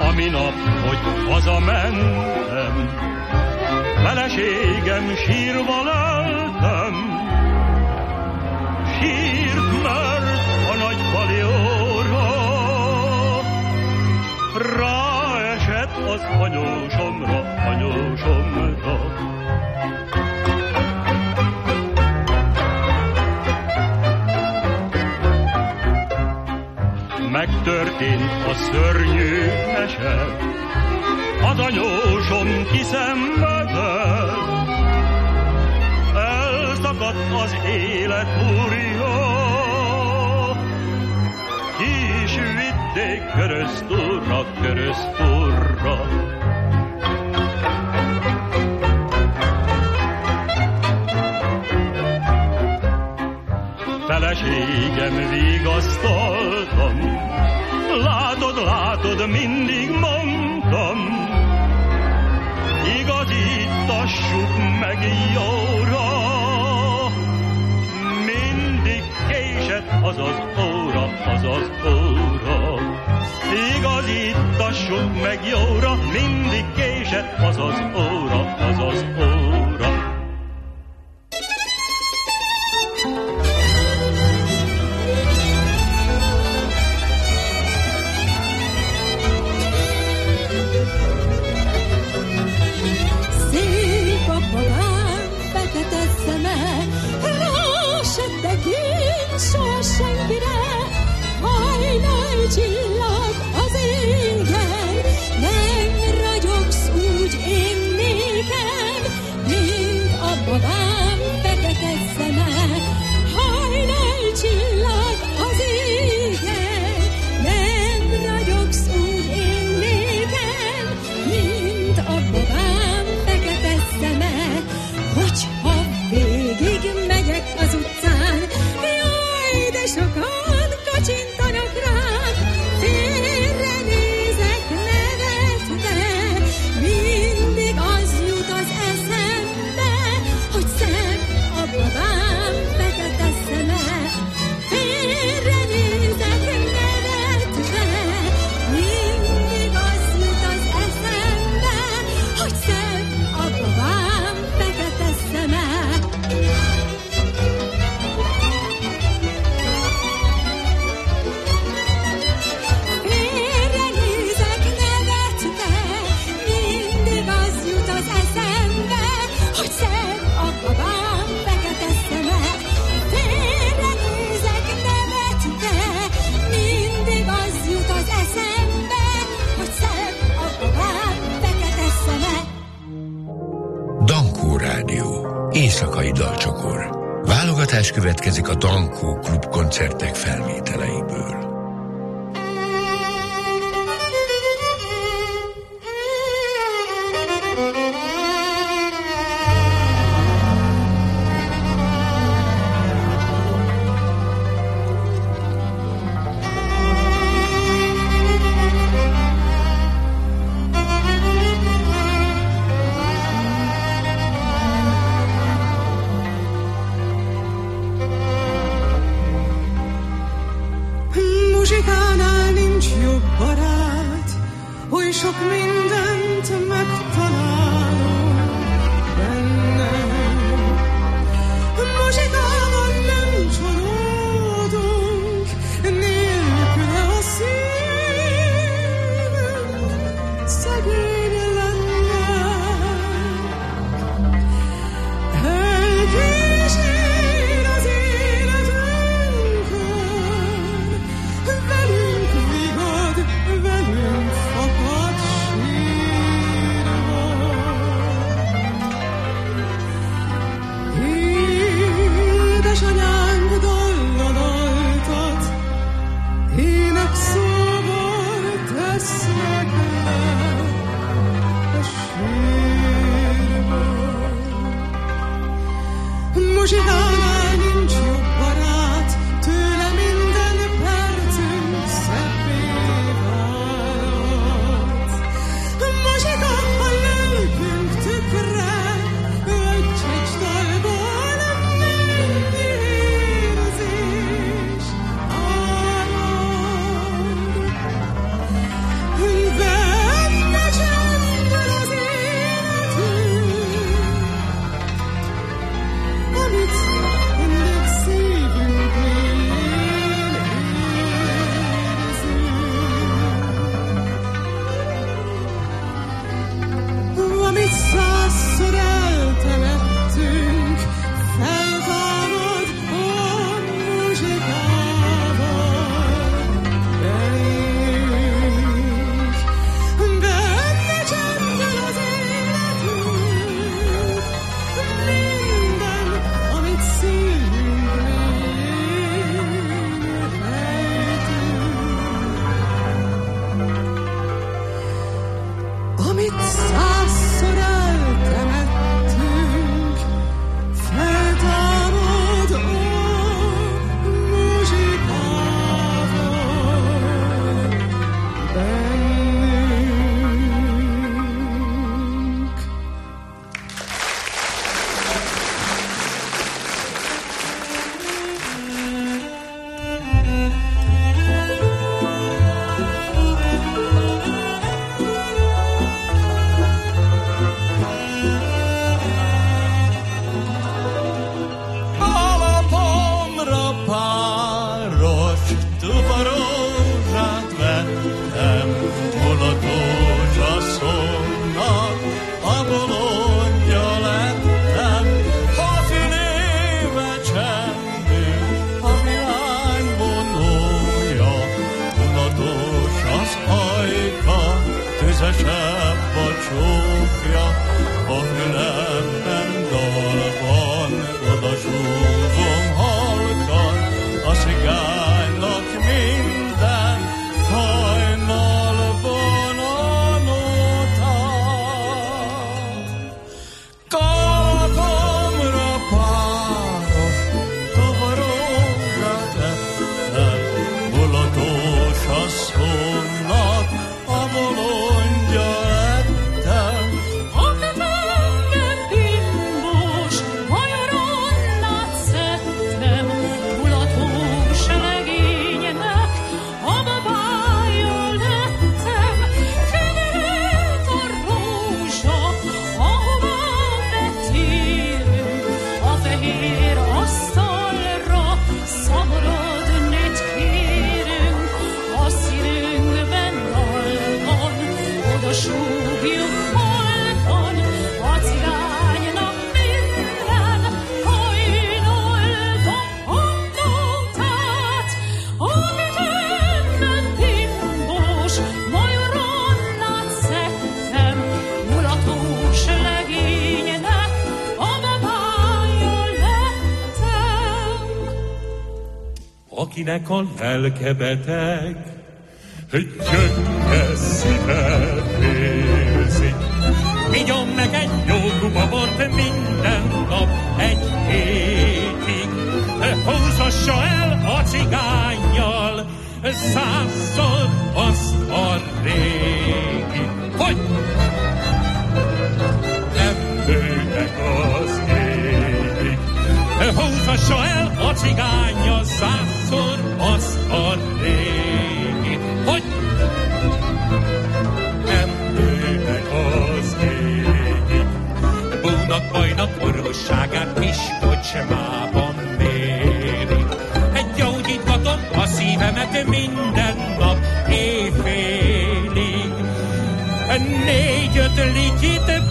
ami nap, hogy hazamentem, feleségem sírva leltem. Sírt, mert a nagyfali óra ráesett az anyósomra, anyósomra. Megtörtént a szörnyű eset, az anyósom kiszenvedett, elszakadt az élet úrja, ki is vitték köröztúrra, köröztúrra. Feleségem vigasztaltam, látod, látod, mindig mondtam, igazítassuk meg jóra, mindig késett az az óra, az az óra. Igazítassuk meg jóra, mindig késett az az óra, az az óra. Csillag az égen, nem ragyogsz úgy én nékem, mint a babám fekete szeme. Hajnal csillag az égen, nem ragyogsz úgy én nékem, mint a babám fekete szeme. Hogyha végig megyek az utcán, jaj, de sokan kacsintanak rám, félrenézek nevetve, mindig az jut az eszembe, hogy szebb a babám fekete szeme. Félrenézek nevetve, mindig az jut az eszembe, hogy szebb a babám fekete szeme. Dankó Rádió. Éjszakai dalcsokor. Válogatás következik a Dankó Klub koncertek felvételeiből. Muzsikánál nincs jobb barát, oly sok mindent megtalálunk benne. Muzsikában nem csalódunk, nélküle a szívünk szegény lenne. Elkísér az életünkön, velünk vigad, velünk fakad sír. amit százszor eltemettünk, feltámad a muzsikával bennünk. Akinek a lelke beteg, gyönge szíve vérzik. Igyon meg egy jó kupa bort minden nap egy hétig. Húzassa el a cigánnyal százszor azt a régi. Hogy? Nem nőnek az égig. Húzassa el a cigánnyal százszor azt a régi. Hogy? Nem nőnek az égig. Búnak bajnak orvosságát kis kocsmában méri. Gyógyítgatom a szívemet minden nap éjfélig. Négy-öt lityit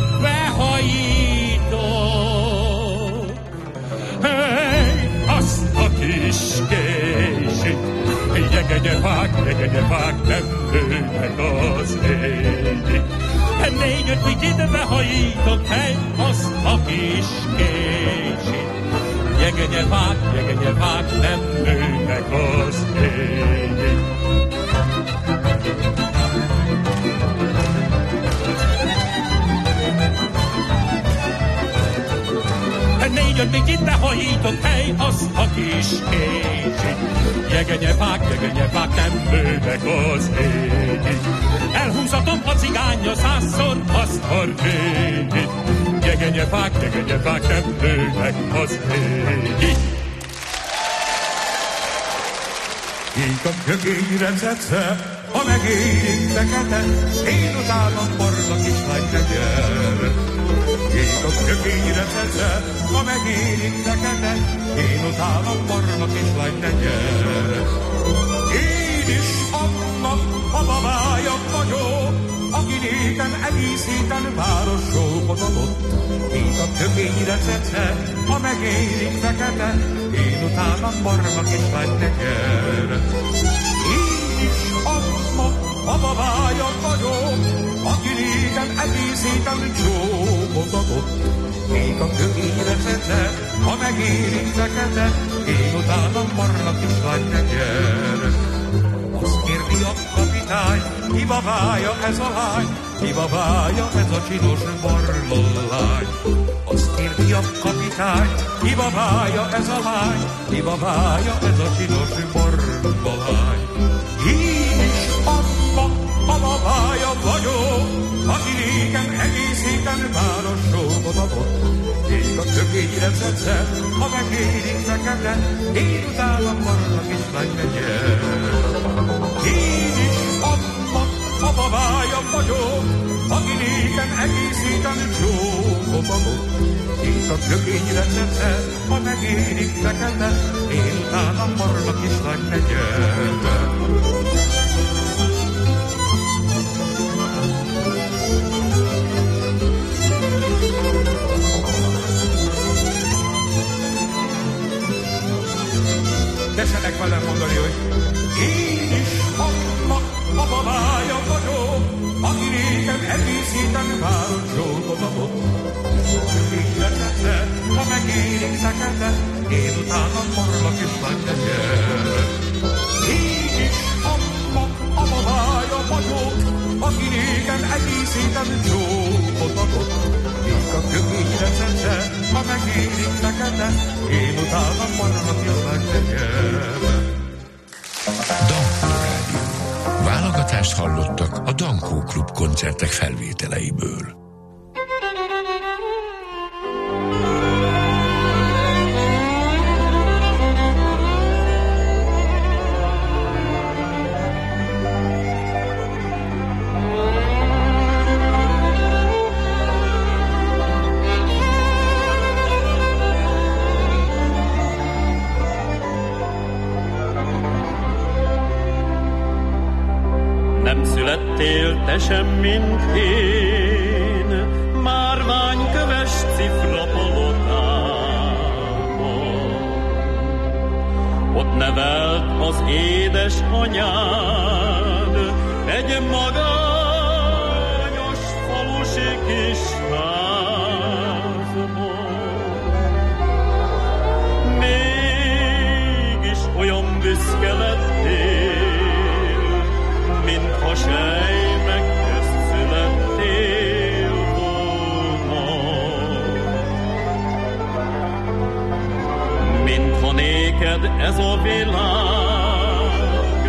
behajítok. Hey, azt a kis késit, jegegyefák, jegegyefák, nem nőnek az égig. Négy-öt lityit behajítok, hey, azt a kis késit. Jegegyefák, jegegyefák, nem nőnek az égig. Négy-öt lityit behajítok, hely, azt a kis késit. Jegegyefák, jegegyefák, nem nőnek az égig. Elhúzatom a cigánya százszor azt a régit. Jegegyefák, jegegyefák, nem nőnek az égig. Kék a kögényre cece, ha megérik fekete, én utálom barna kislány tegyer. Kék a kögényre cece, ha megérik fekete, én utálom barna kislány tegyer. Én is annak a babája vagyok, aki nékem egész héten város sókot adott. Kék a kögényre cece, ha megérik fekete, én utálom barna kislány tegyer. Én is annak a babája vagyok, aki nékem egész héten csókot adott. Kék a kögényre cece, ha megérik fekete, én utálom barna kislány tegyer. Azt kérdi a kapitány, kapitány, kibabálja ez a lány, kibabálja ez a csinos barlalány. Azt érti a kapitány, kibabálja ez a lány, kibabálja ez a csinos barlalány. Én is apa, a babája vagyok, aki régen egész héten városságot adott. Ég a tökényre szedszed, ha megérik fekete, én utána marad is meglegyen. Én is apa, a babája vagyok, aki régen egész héten csókot adott. Ég a tökényre szedszed, ha megérik fekete, én utána marad is meglegyen. Tessenek velem mondani, hogy én is apa, a babája vagyok, aki régen egész héten városságot adott. Életette, ha megérik fekete, én utána marlak és nagy legyen. Én is apa, a babája vagyok, aki régen egész héten csókot adott. Így a kökényre szedse, ha megérik fekete, én utána marlak és nagy legyen. Dankó Rádió. Válogatást hallottak a Dankó Klub koncertek felvételeiből. Te sem, mint én, márványköves cifra palotában. Ott nevelt az édes anyád egy magányos falusi kis házban. Mégis olyan büszke lettél, mintha sejmek közt születtél volna. Mintha néked ez a világ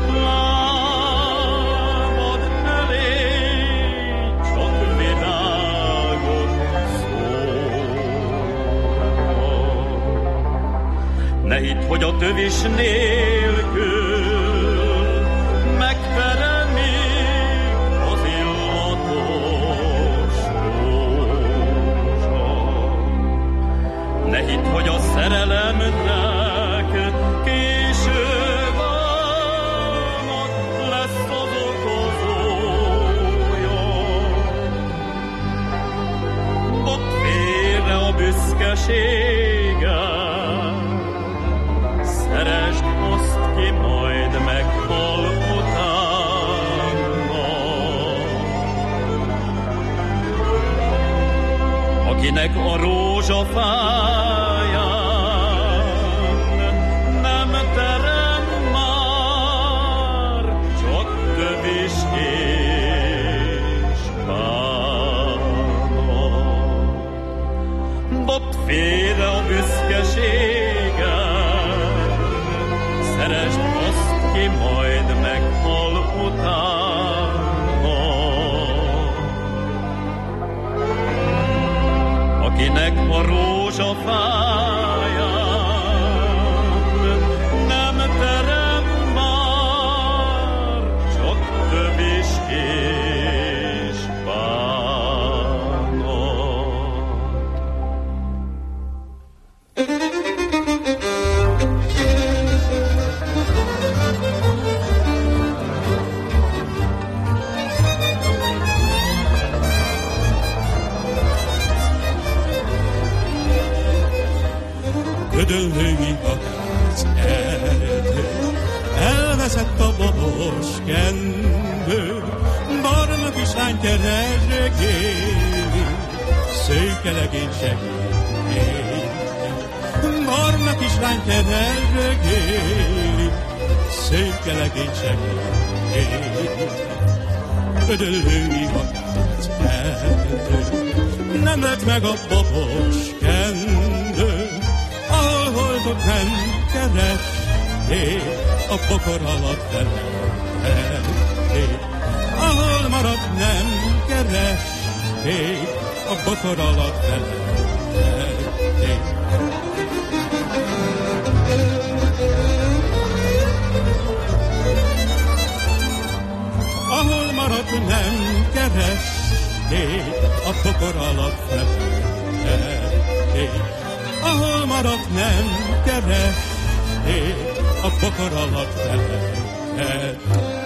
lábad elé csak virágot szólna. Ne hidd, hogy a tövis nélkül megteremi az illatos rózsa. Ne hidd, hogy a szerelemnek később álmod lesz az okozója. Ott félre a büszkeséggel, szeresd azt, ki majd meghal utána. Akinek a rózsafáján nem terem már, csak tövis és bána. Dobd félre a büszkeséggel, szeresd azt, ki majd meghal utána. Akinek a rózsafáján nem terem már, csak tövis és bánat. Ködöllői az erdő, elveszett a babos kendő, barna kislány keresgéli, szőke legény segíti. Barna kislány keresgéli, szőke legény segély. Ödöllői magát erdő, nem lett meg a babos kendő, ahol holdok nem keresték, a bokor alatt felették. Ahol maradt nem keresték, a bokor alatt felették. Ahol maradt nem keresték, a bokor alatt felették. Ahol maradt nem keresték, a bokor alatt felették.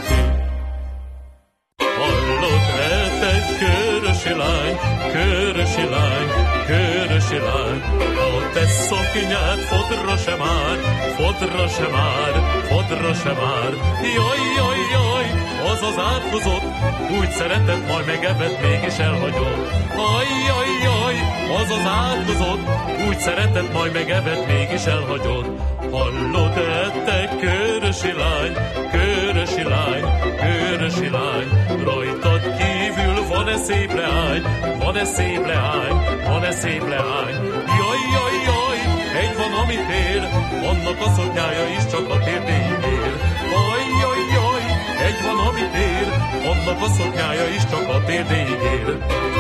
Hallod-e te körösi lány, körösi lány, körösi lány, a te szoknyád fodra se már, fodra se már, fodra se már. Jaj, jaj, jaj, az az átkozott, úgy szeretett, majd megevett, mégis elhagyott. Jaj, jaj, jaj, az az átkozott, úgy szeretett, majd megevett, mégis elhagyott. Hallod-e te körösi lány, körösi lány, körösi lány, rajtad kívül van-e szép leány, van-e szép leány, van-e szép leány. Jaj, jaj, jaj, egy van, amit ér, annak a szoknyája is csak a térdéig ér. Jaj, jaj, jaj, egy van, amit ér, annak a szoknyája is csak a térdéig ér.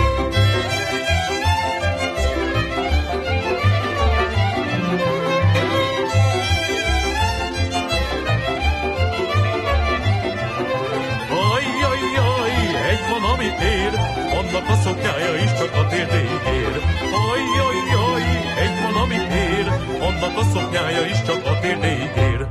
Ér, annak a szoknyája is csak a térdéig ér. Ajjajjaj, egy van, amit ér, annak a szoknyája is csak a térdéig ér.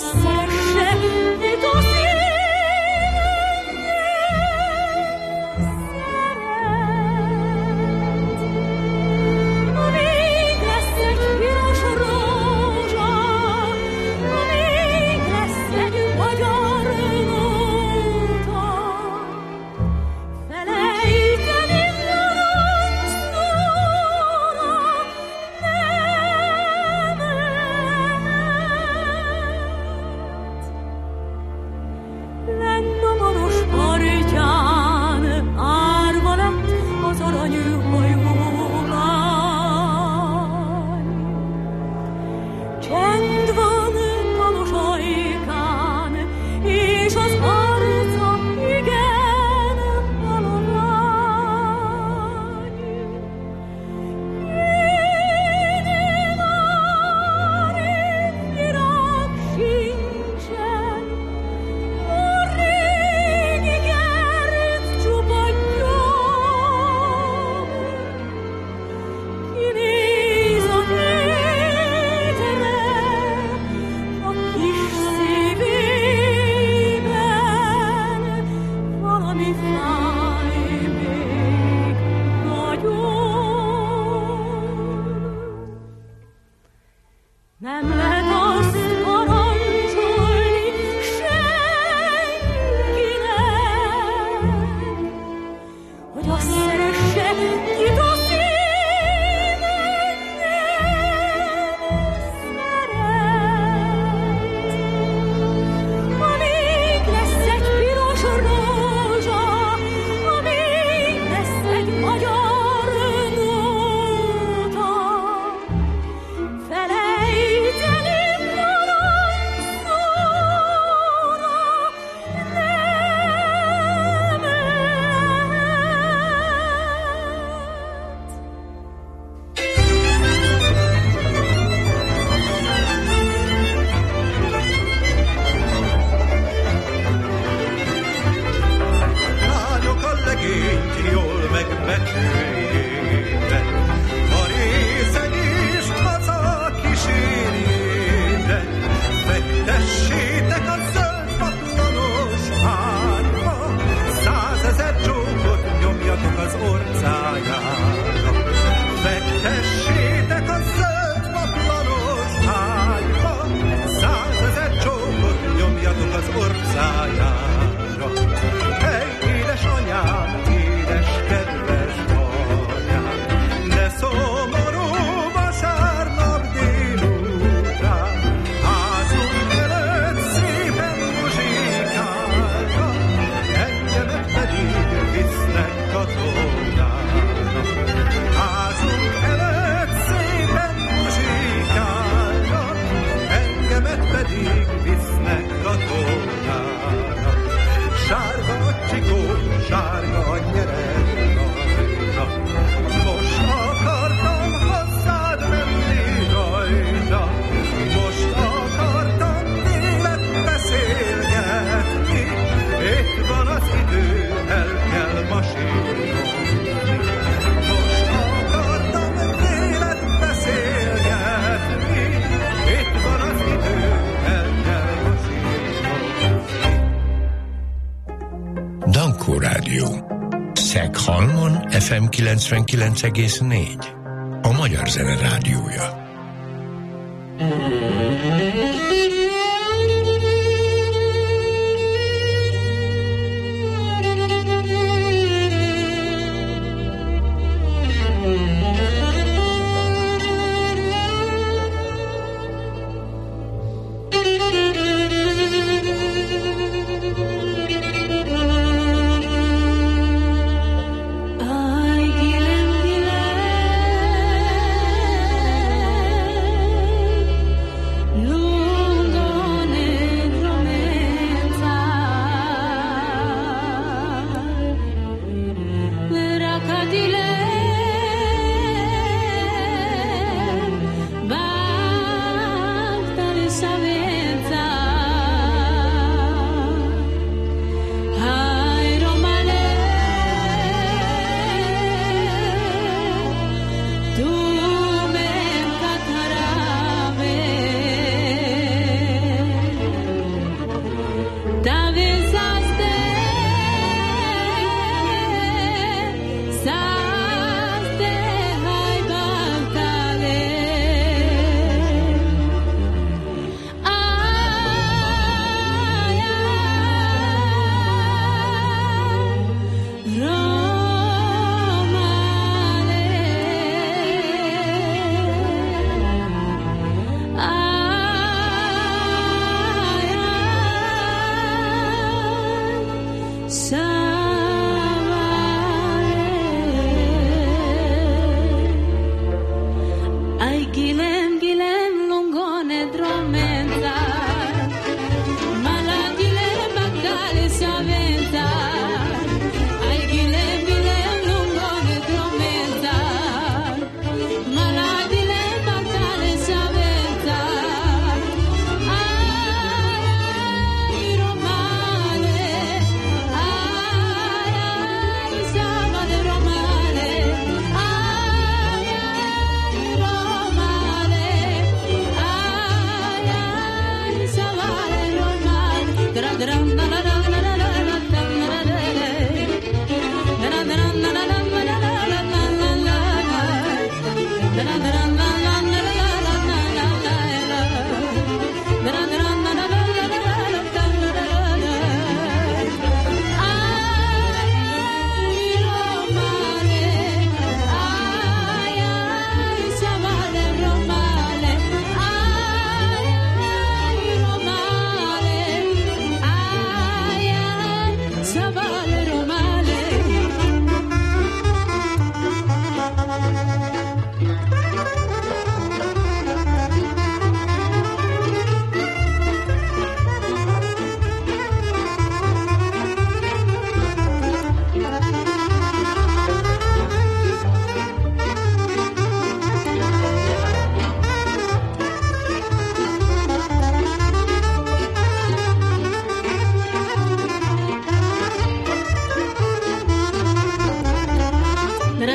Szeresse, megbecsüljétek, a részeg is haza kísérjétek, fektessétek a zöld patlanos hárba, százezer csókot nyomjatok az orcájára. Fektessétek a zöld patlanos hárba, százezer csókot nyomjatok az orcájára. Hey, édesanyám, édes kedves anyám, de szomorú vasárnap délután, házunk előtt szépen muzsikálnak, engemet pedig visznek katonának. Házunk előtt szépen muzsikálnak, engemet pedig visznek katonának. Sárga a csikó, sárga a nyered rajta, most akartam hozzád menni rajta, most akartam téled beszélgetni, itt van az idő, el kell masírozni. Most akartam téled beszélgetni, itt van az idő, el kell masírozni. Dankó Rádió. Szeghalmon ef em kilencvenkilenc egész négy. A Magyar Zene Rádiója. Long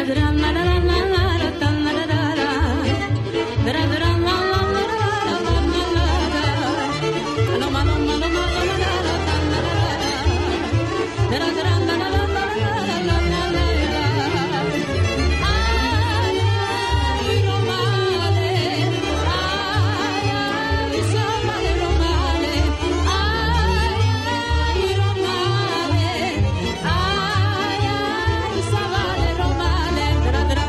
Da da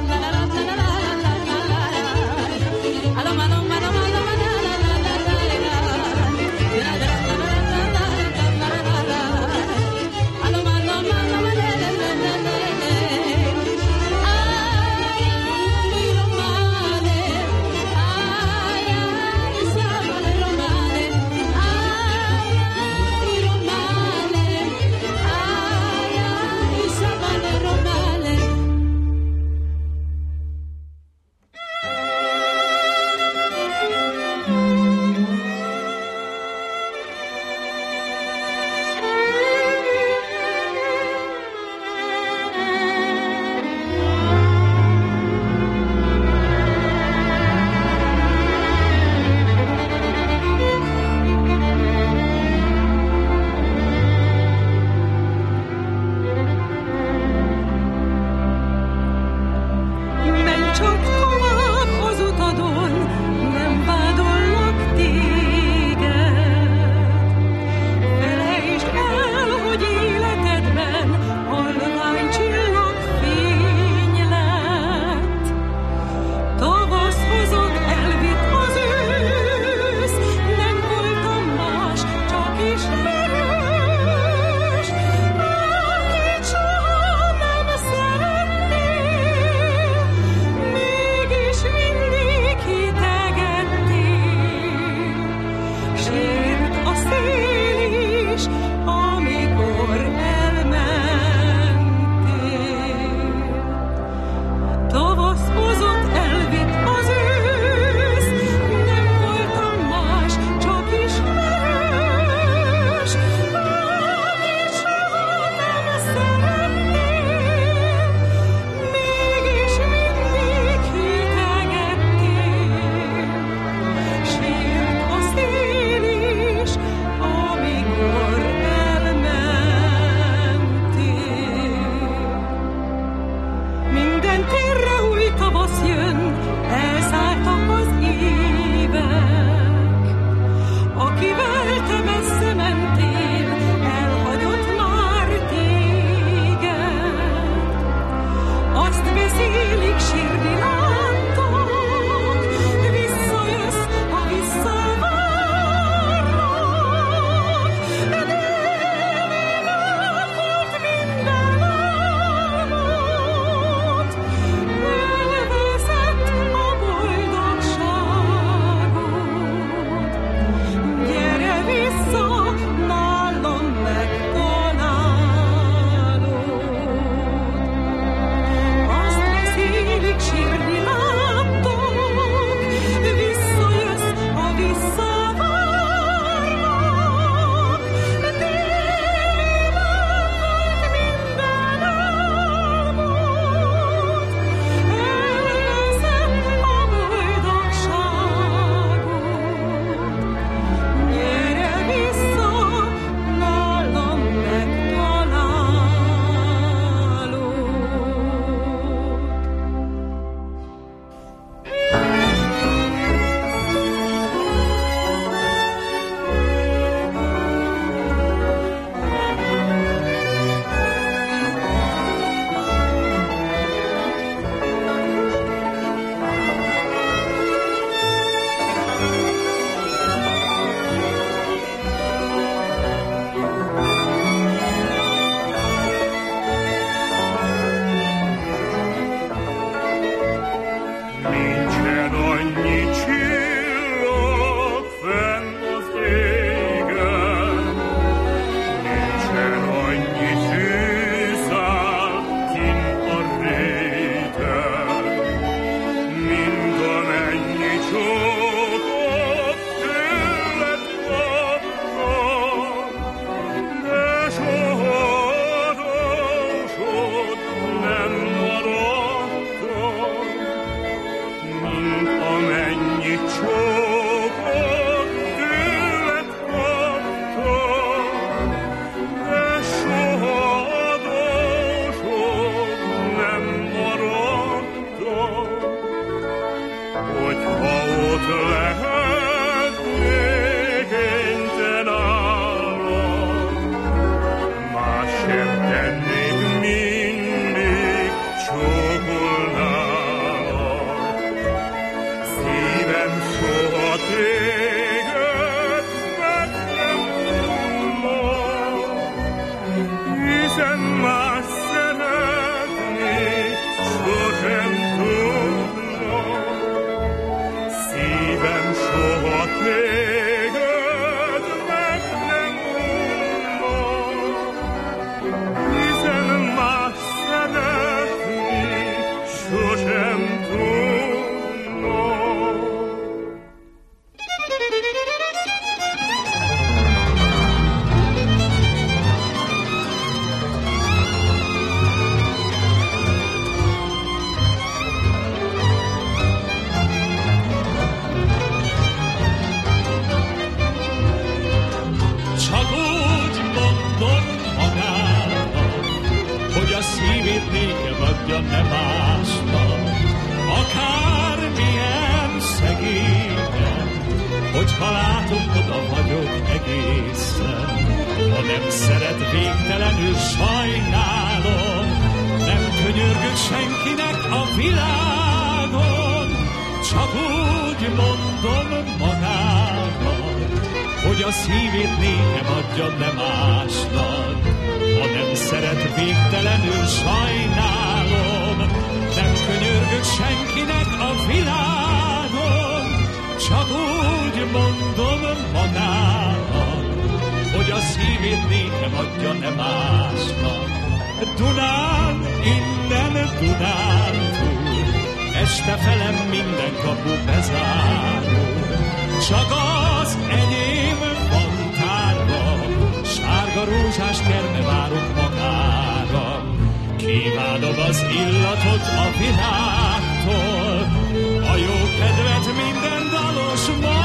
adjon ne másnak. Akármilyen szegényen, hogyha látom, oda vagyok egészen. Ha nem szeret, végtelenül sajnálom, nem könyörgök senkinek a világon, csak úgy mondom magának, hogy a szívét nékem adja ne másnak. Ha nem szeret, végtelenül sajnálom, nem könyörgök senkinek a világon, csak úgy mondom magának, hogy a szívét nékem adja ne másnak. Dunán, innen Dunán túl, este felem minden kapu bezárul, csak az enyém van tárva, sárga rózsás kerme várok magára. Kívánom az illatot a virágtól, a jó kedvet minden dalos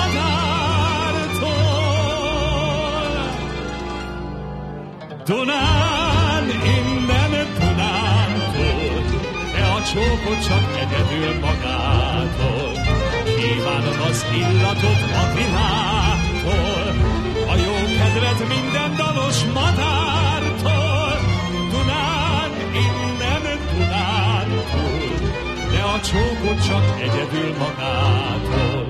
madártól. Dunán, innen Dunántól, de a csókot csak egyedül magától. Kívánom az illatot a virágtól, a jó kedvet minden dalos madártól. Dunán, innen Dunántól, de a csókot csak egyedül magától.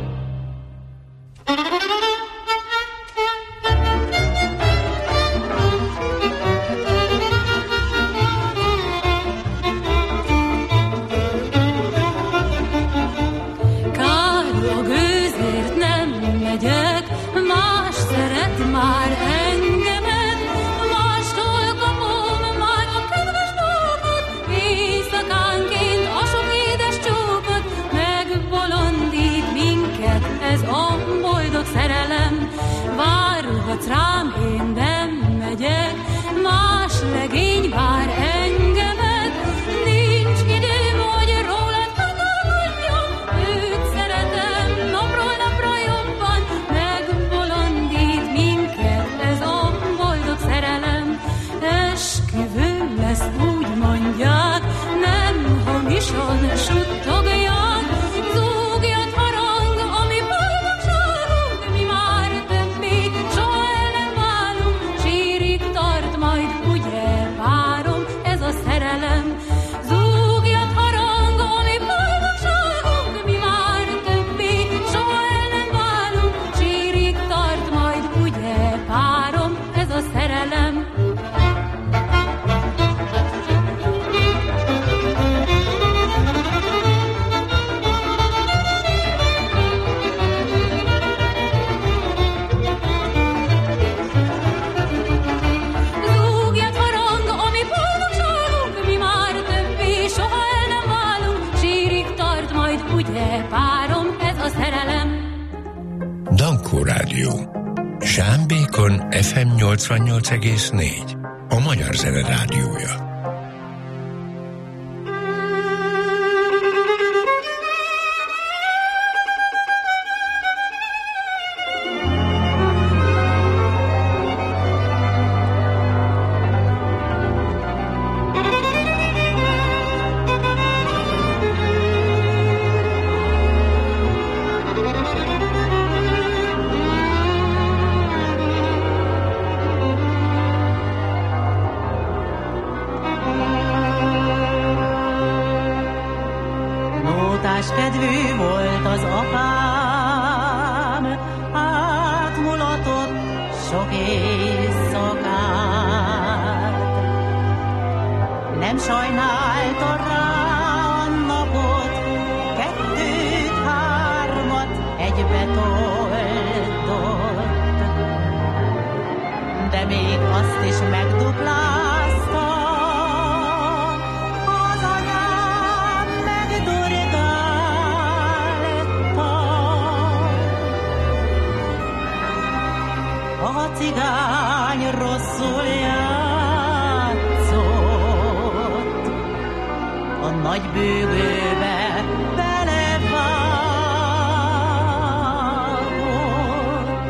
Várhatsz rám, én nem megyek, más legény vár engemet. Nincs időm, hogy rólad gondolkodjam, őt szeretem napról napra jobban. Megbolondít minket ez a boldog szerelem. Esküvő lesz, úgy mondják, nem hamisan suttogják. Zúgjat harang, ami boldogságunk, mi már többé soha el nem válunk. Sírig tart majd, ugye párom, ez a szerelem. Zúgjat harang, ami boldogságunk, mi már többé soha el nem válunk. Sírig tart majd, ugye párom, ez a szerelem. Párom, ez a szerelem. Dankó Rádió. Sámbékon ef em nyolcvannyolc egész négy. A magyar zene rádiója. Kedvű volt az apám, átmulatott sok éjszakát. Nem sajnálta rá a napot, kettőt, hármat egybe toldott, de még azt is megduplálta. A cigány rosszul játszott, a nagy bőgőbe belevágott.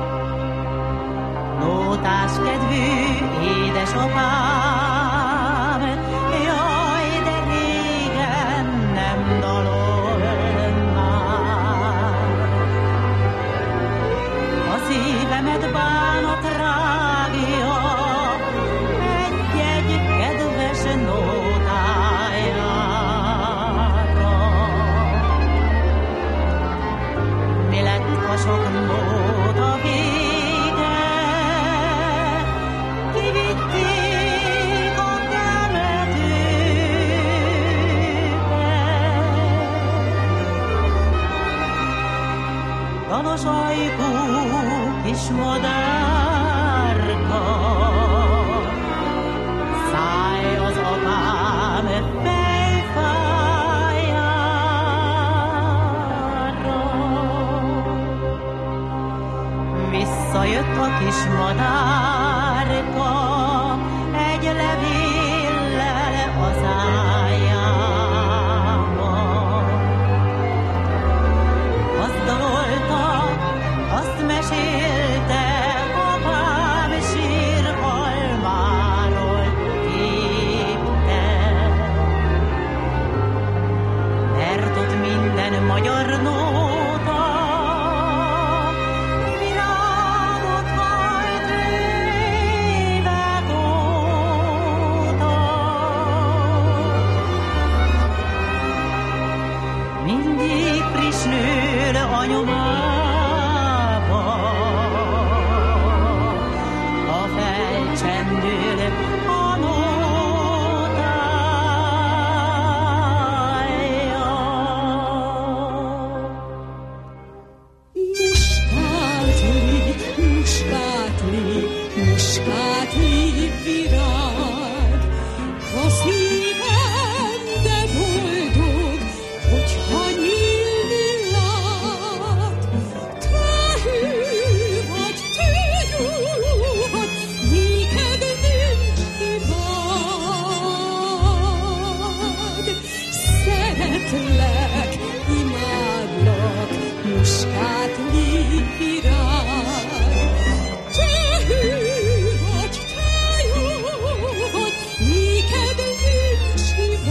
Nótás kedvű édesapám, jaj, de rég csalos ajkú kis madárka. Szállj az apám fejfájára. Visszajött a kis madárka egy levéllel az ágyába. Azt dalolta, azt mesélte, apám sírhalmáról képte. Mert ott minden magyar nóta virágot hajt évek óta. Mindig prisnül a nyomába, ha felcsendül a nótája. Muskátli, muskátli, muskátli virág, a szívem de boldog, hogyha nyílni lát. Te hű vagy, te jó vagy, néked nincs hibád. Szeretlek, imádlak, muskátli virág. Te hű vagy, te jó vagy, néked nincs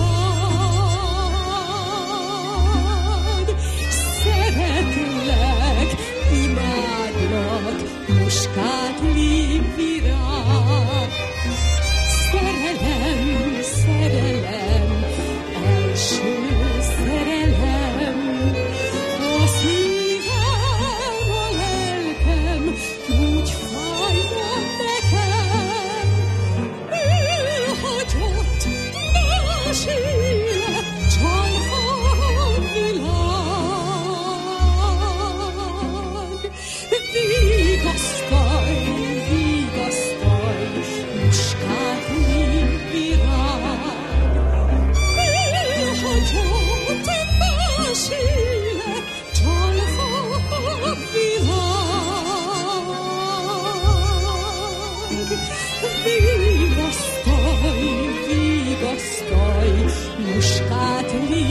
hibád. Szeretlek, imádlak, muskátli virág. Szerelem, szerelem, első szerelem. A szívem, a lelkem úgy fájna nekem. Elhagyott más élet, csalva a világ. Vigasztalj, vigasztalj, muskátli virág. Elhagyott más élet, csalva a világ. Vigasztalj, vigasztalj, muskátli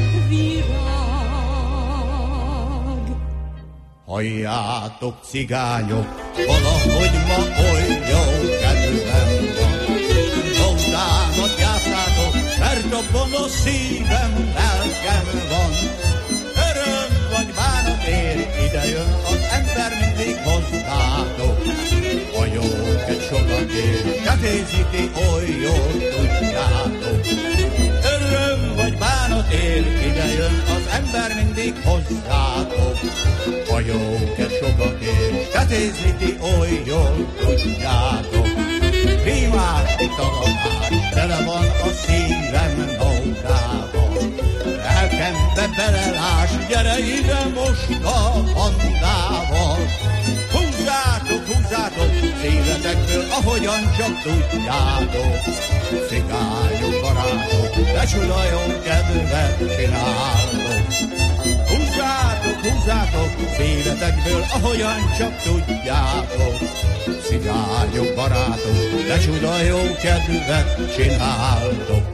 virág. Halljátok, cigányok, valahogy ma oly jó kedvem van. Nótámat játszátok, mert a gonosz szívem lelkem van. Öröm vagy bánatért, idejön az ember mindig hozzátok. A jóket sokat ér, tetézíti, oly jól tudjátok. Öröm vagy bánatért, idejön az ember mindig hozzátok. A jóket sokat ér, tetézíti, oly jól tudjátok. Rímás, italomás, tele van a szívem nótával. Lelkembe belelás, gyere ide most a handával. Húzzátok, húzzátok, szívetekből, ahogyan csak tudjátok. Cigányok, barátok, de csuda jó kedvet csináltok. Húzzátok, húzzátok, szívetekből, ahogyan csak tudjátok. Cigányok, barátok, de csuda jó kedvet csináltok.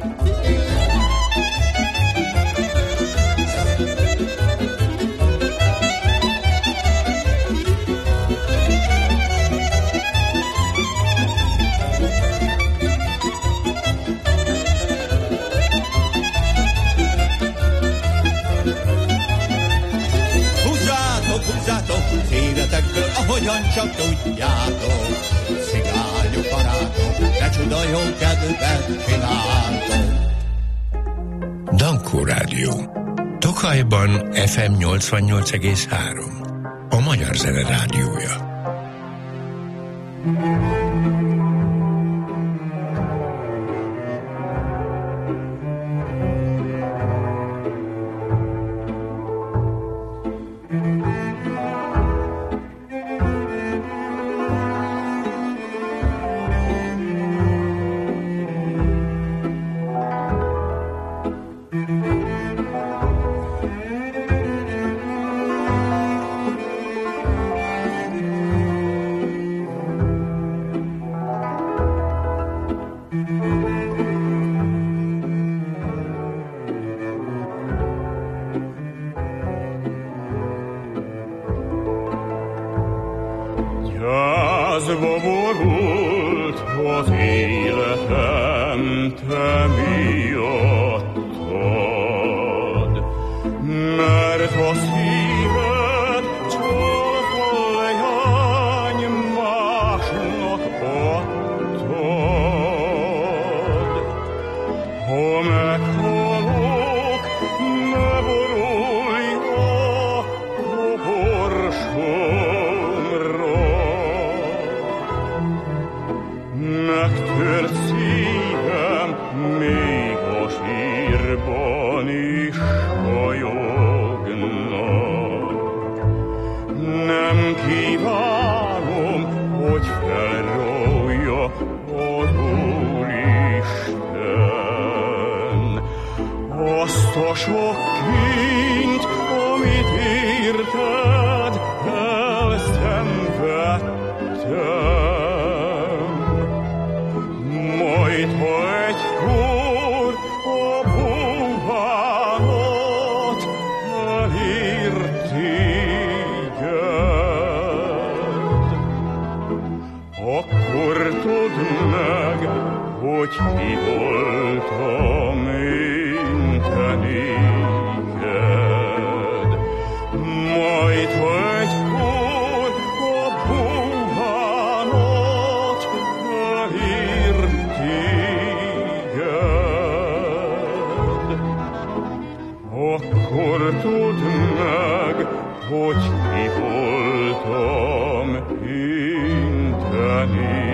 Húzzátok, szívetekből, ahogyan csak tudjátok. Cigányok, barátok, de csuda jó kedvet csináltok. Dankó Rádió. Tokajban ef em nyolcvannyolc egész három. A Magyar Zene Rádiója. te miattad, mert a szíved csalfol leány másnak adtad. Ha meghalok, ne borulj a koporsomra. Megtört szívem még a sírban is halyogna. Nem kívánom, hogy felrója az Úristen azt a sok kint, amit érted, elszenvedtem. Majd, ha egykor a búvánat elér téged, akkor tudd meg, hogy ki voltam én te néked. Majd, ha egykor a búvánat elér téged, akkor tudd meg, hogy ki voltam én te néked.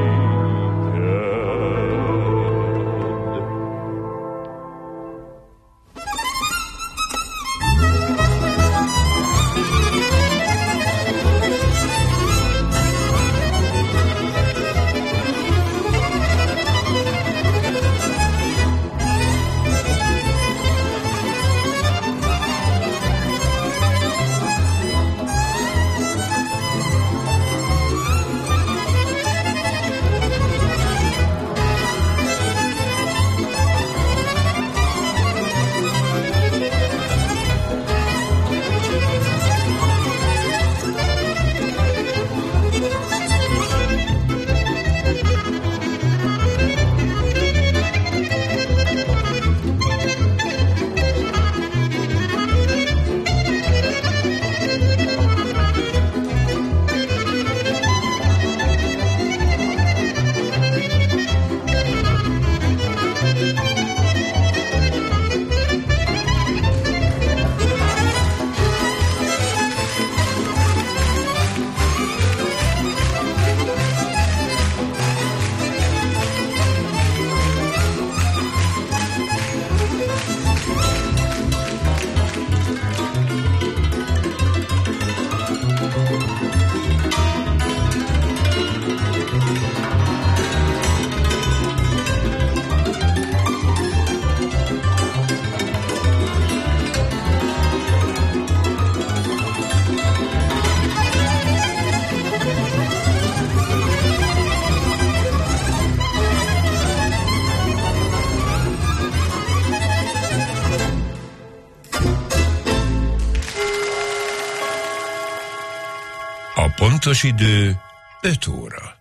Pontos idő öt óra.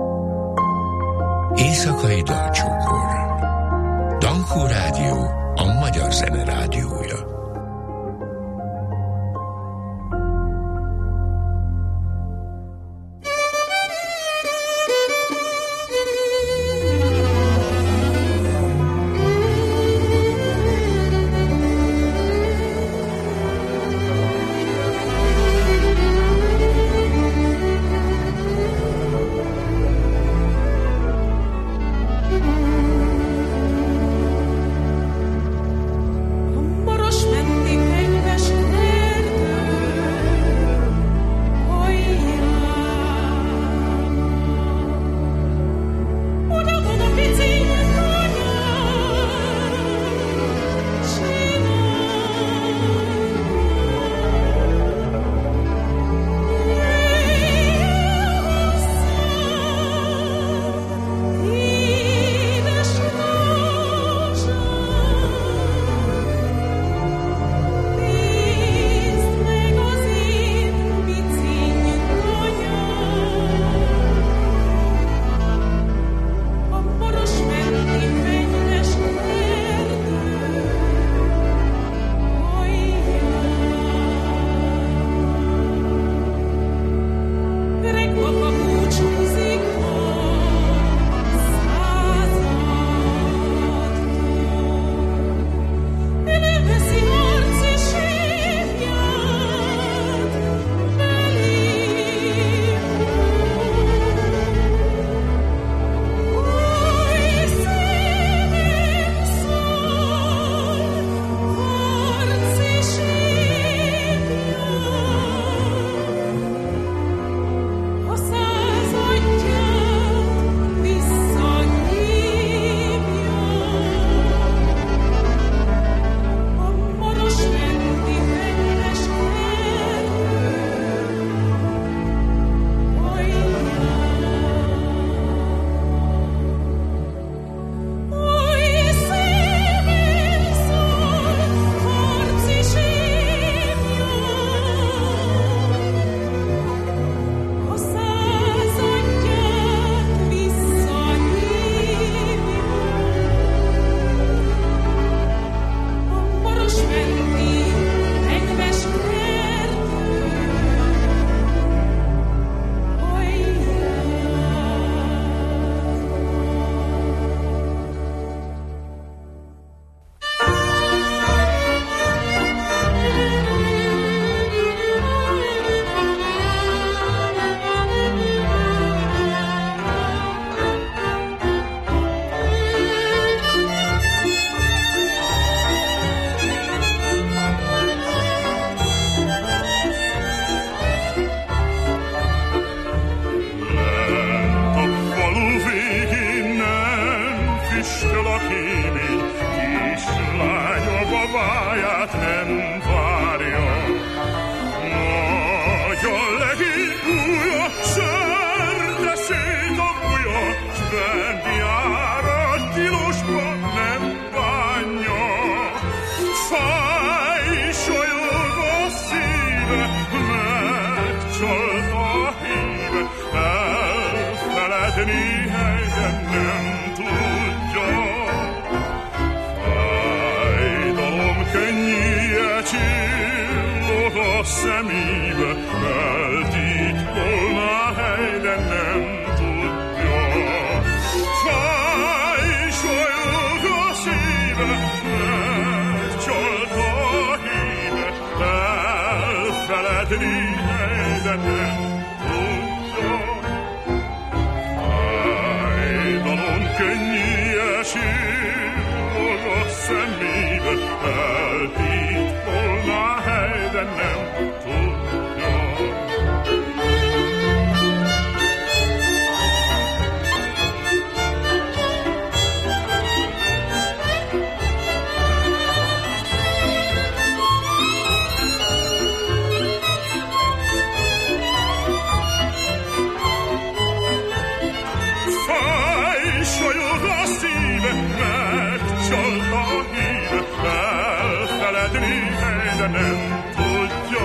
Éjszakai dalcsokor. Dankó Rádió, a magyar zene rádiója. Maros csodáját nem várja. Nagyon legény újja, szerdeszét a búja, s bent járat tilosba nem bánja. Fájsolyog a szíve, megcsalt a híve, elfeledni helyen nem tudja. Fájdalom könnyűje csillog a szemébe, eltitkolna helyre nem tudja. Fájsolyog a szíve, megcsalt a híve, elfeledni helyre nem tudja. Fájdalom könnyűje csillog a szemébe, eltitkolna helyre nem tudja. Fájsolyog a szíve, megcsalt a híve, elfeledni helyre nem tudja.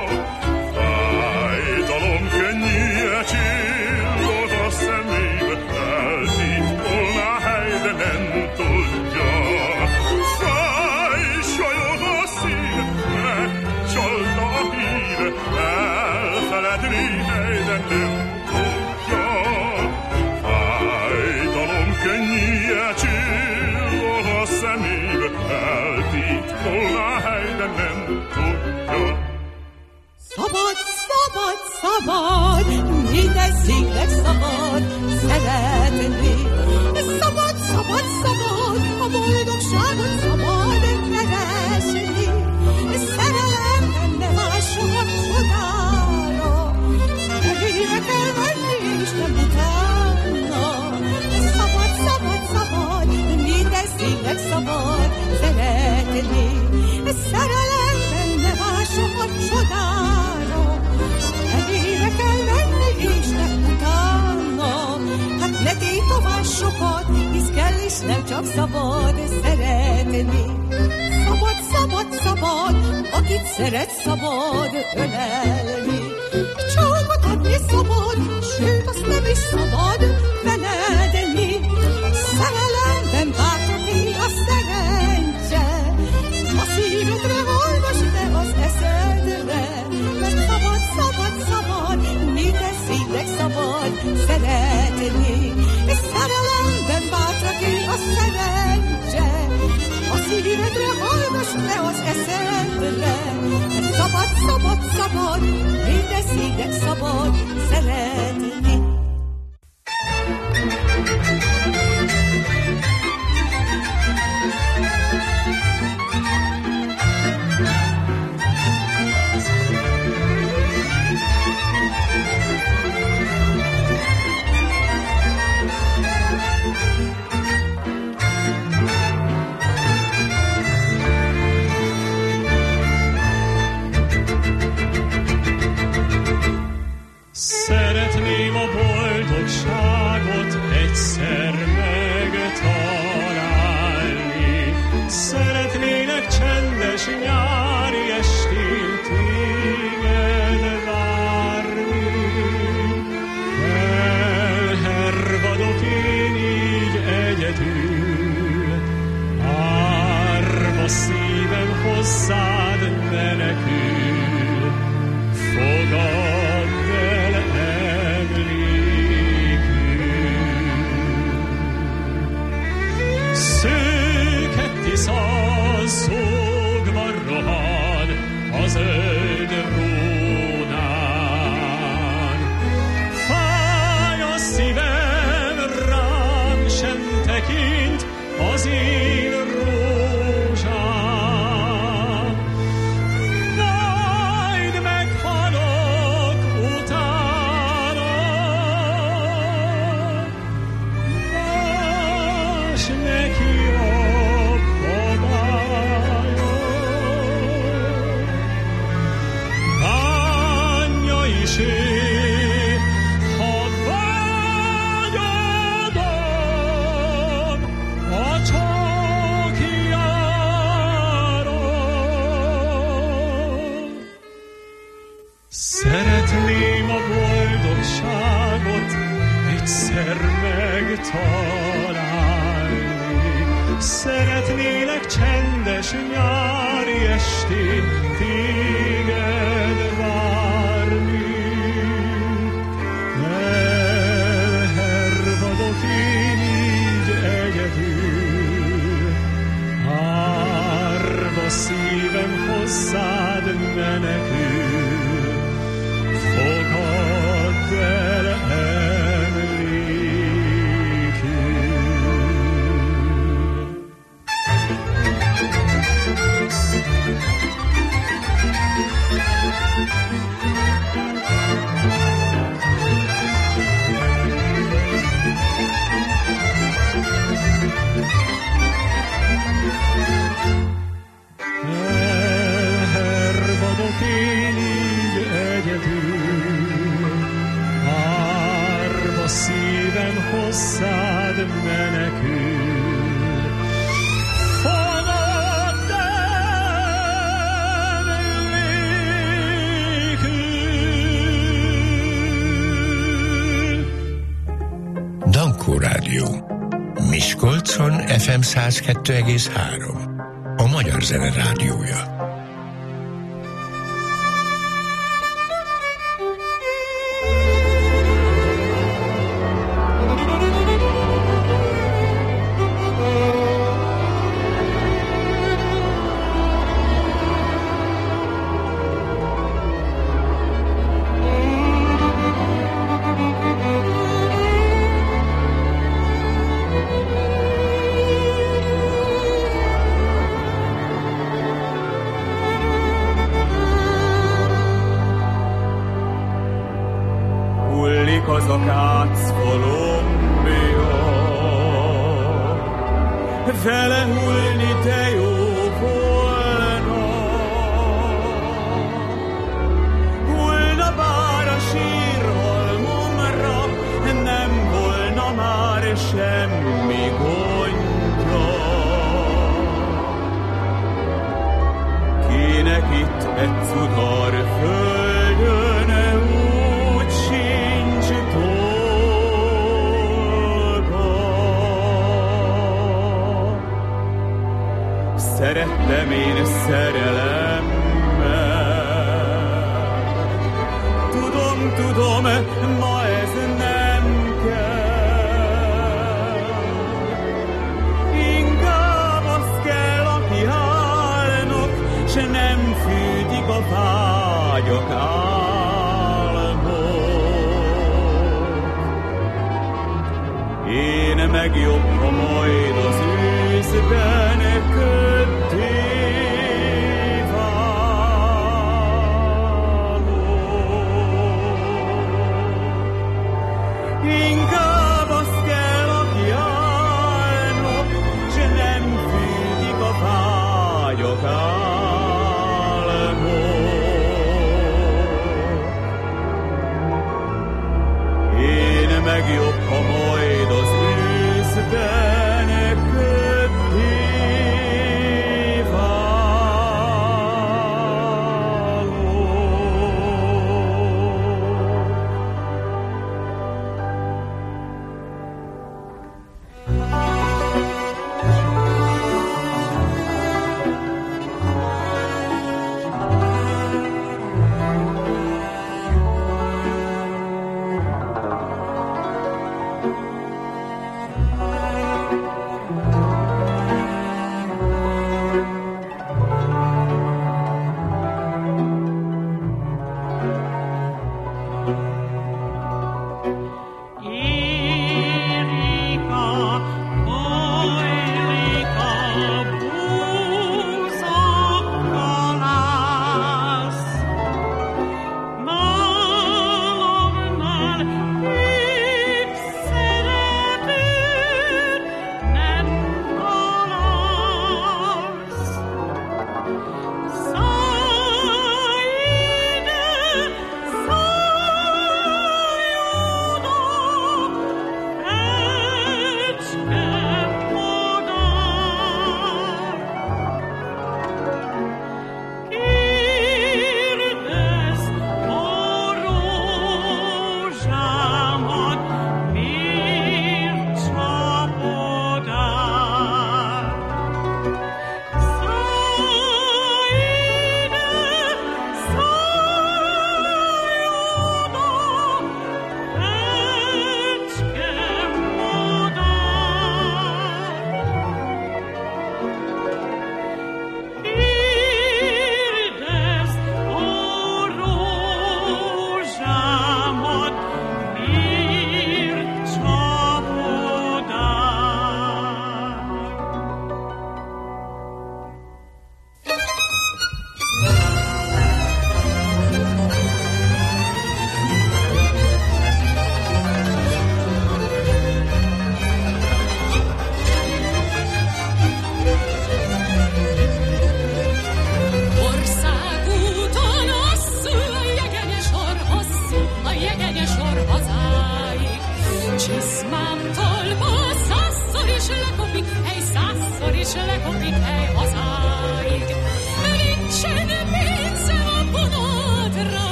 Fájdalom könnyűje csillog a szemébe, eltitkolna helyre nem tudja. Fájsolyog a szíve, megcsalt a híve, elfeledni helyre nem tudja. Fájdalom könnyűje csillog a szemébe, eltitkolna helyre nem tudja. Szabad, szabad, szabad, minden szívnek szabad szeretni. Szabad, szabad, szabad, a boldogságot szabad keresni. Szerelemben ne vássokat csodára, előre kell menni és nem utána. Szabad, szabad, szabad, minden szívnek szabad szeretni. Szerelemben ne vássokat csodára, előre kell menni és nem utána. Hát ne tétovássokat, hisz kell és nem csak szabad szeretni. Szabad, szabad, szabad, akit szeret szabad ölelni. Csókot adni szabad, sőt azt nem is szabad feledni. Szerelemben bátani a szerencse, a szívedre hallgass, de az eszedre. Mert szabad, szabad, szabad, minden szívnek szabad szeretni. Szerelemben bátani a szerencse, a szívedre hallgass, de az eszedre. Szabad, szabad, szabad, minden szívnek szabad szeretni. Szeretném a boldogságot egyszer megtalálni. Szeretnének csendes nyári estén téged várni. Elhervadok én így egyedül, árva szívem hozzád menekül. Fogadd el emlékül. Szőke Tisza zúgva rohad a zöld Rónán. Fáj a szívem, rám sem tekint az én rózsám. Majd meghalok találni. Szeretnélek csendes nyári estén téged várni. Elhervadok én így egyedül, árva szívem hozzád menekül, fogadd el elhervadok én így egyedül, árva szívem hozzád menekül, fogadd el nékül. Dankó Rádió. Miskolcon ef em száz kettő egész három. A Magyar Zene Rádiója. Azok átszkolombió, vele hullni de jó volna. Hullna bár a sírhalmomra, nem volna már semmi gondja. Kinek itt egy cudar földön úgy sincs szerettem én szerelemmel. Tudom, tudom, ma ez nem kell. Inkább az kell, aki állnok, s nem fűtik a vágyok álmok. Én meg jobb, ha majd az őszben köddé válok. Inkább az kell, aki állnok, s nem fűtik a vágyok álmok. Én meg jobb, ha majd az őszben köddé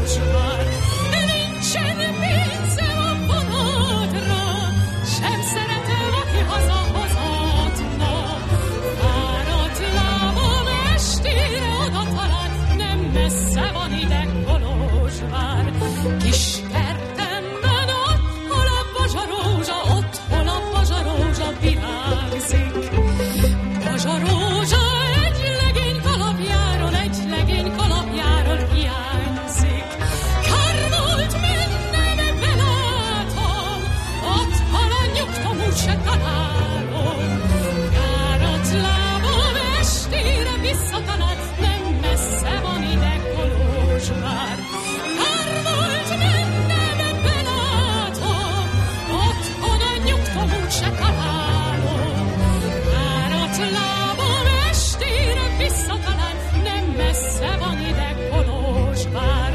Kolozsvár. Nincsen pénzem a vonatra, sem szeretem, aki haza-hazatna. Fáradt lábam estére oda talál, nem messze van ide Kolozsvár. Kis kertemben ott, hol a bazsarózsa, ott, hol a bazsarózsa virágzik. Bazsarózsa egy legény kalapjáról, egy legény kalapjáról hiányzik. Kár volt mennem, belátom, ott, hol a nyugtom úgy se találom. Járat lábam estére visszatalál, nem messze van ide Kolozsvár. Kár volt mennem, belátom, ott, hol a nyugtom úgy se találom. Járat lábam estére visszatalál, nem messze van ide Kolozsvár.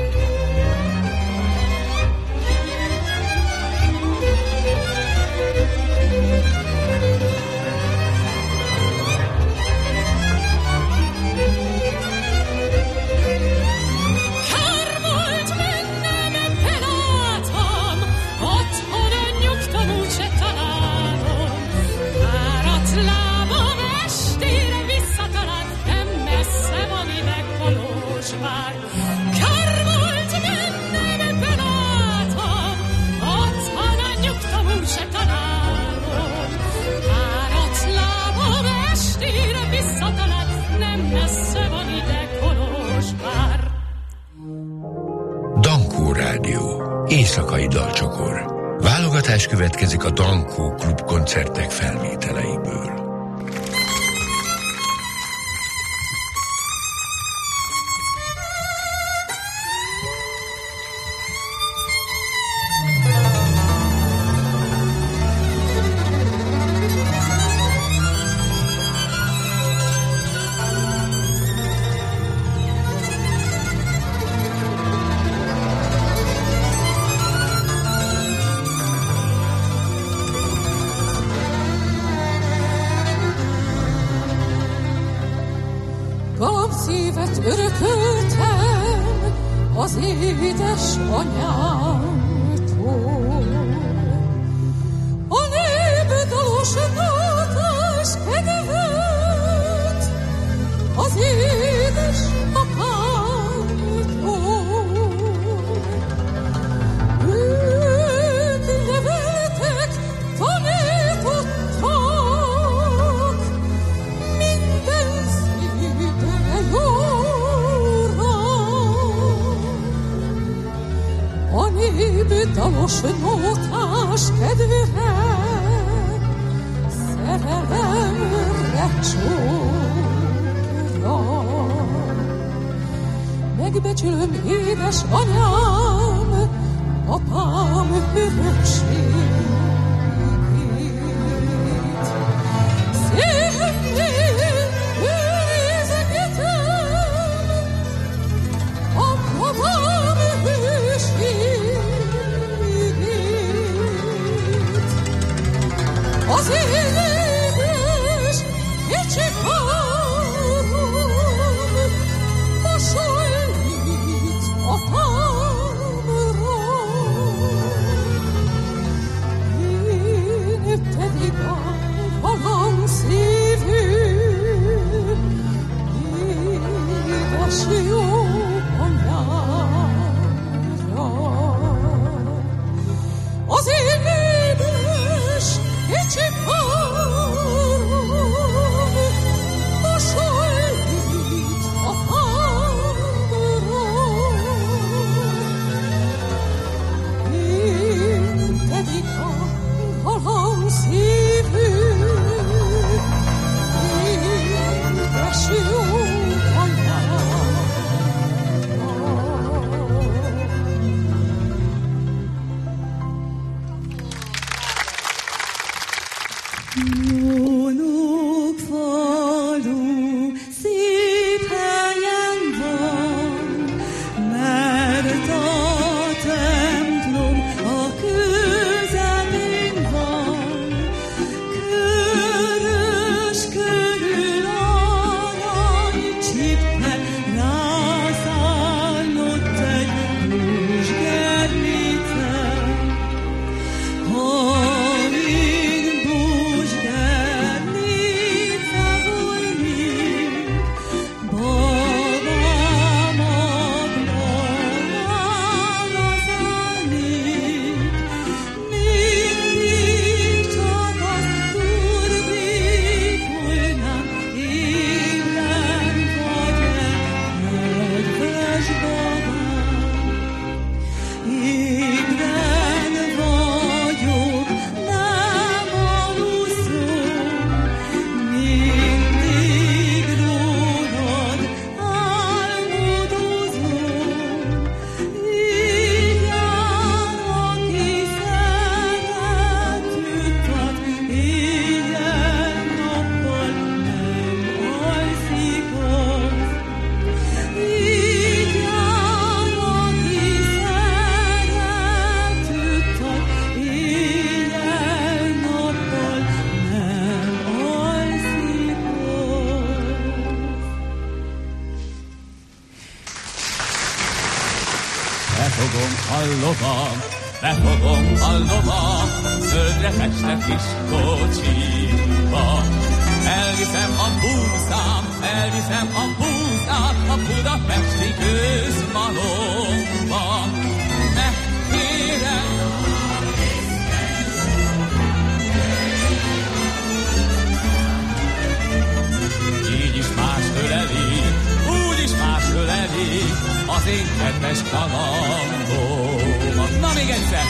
Kár volt mennem, belátom, otthon a nyugtom úgy se találom. Fáradt lábam estére visszatalál, nem messze van ide Kolozsvár. Kár volt mennem, belátom, otthon a nyugtom úgy se találom. Fáradt lábam estére visszatalál, nem messze van ide Kolozsvár. Dankó Rádió. Éjszakai dalcsokor. Válogatás következik a Dankó Klub koncertek felvételeiből. Galambszívet örököltem az édes anyámtól. A népdalos nátás kedvet az édes apámtól. Ők neveltek, tanítottak, minden szívre jóra. A népdalos nótás kedvére, szerelemre csóra. Megbecsülöm édes anyám, apám örökségét. Szépnél őrizgetem a babám hőségét. Az édes kicsi párom mosolygít apámra. Én pedig a magam szívű, édes jó anyámra. Az édes kicsi párom mosolygít apámra. Én pedig a magam szívű, édes jó anyámra. Jónok falu szép helyen van, mert a templom a közelén van. Körös körül arany csipke, rászállott egy Befogom a lovam, befogom a lovam, zöldre festett kis kocsiba. Elviszem a búszám, elviszem a búszát a budapesti közmalomba. Megkérem, így is más öleli, úgy is más öleli az én kedves kalambom. Na még egyszer!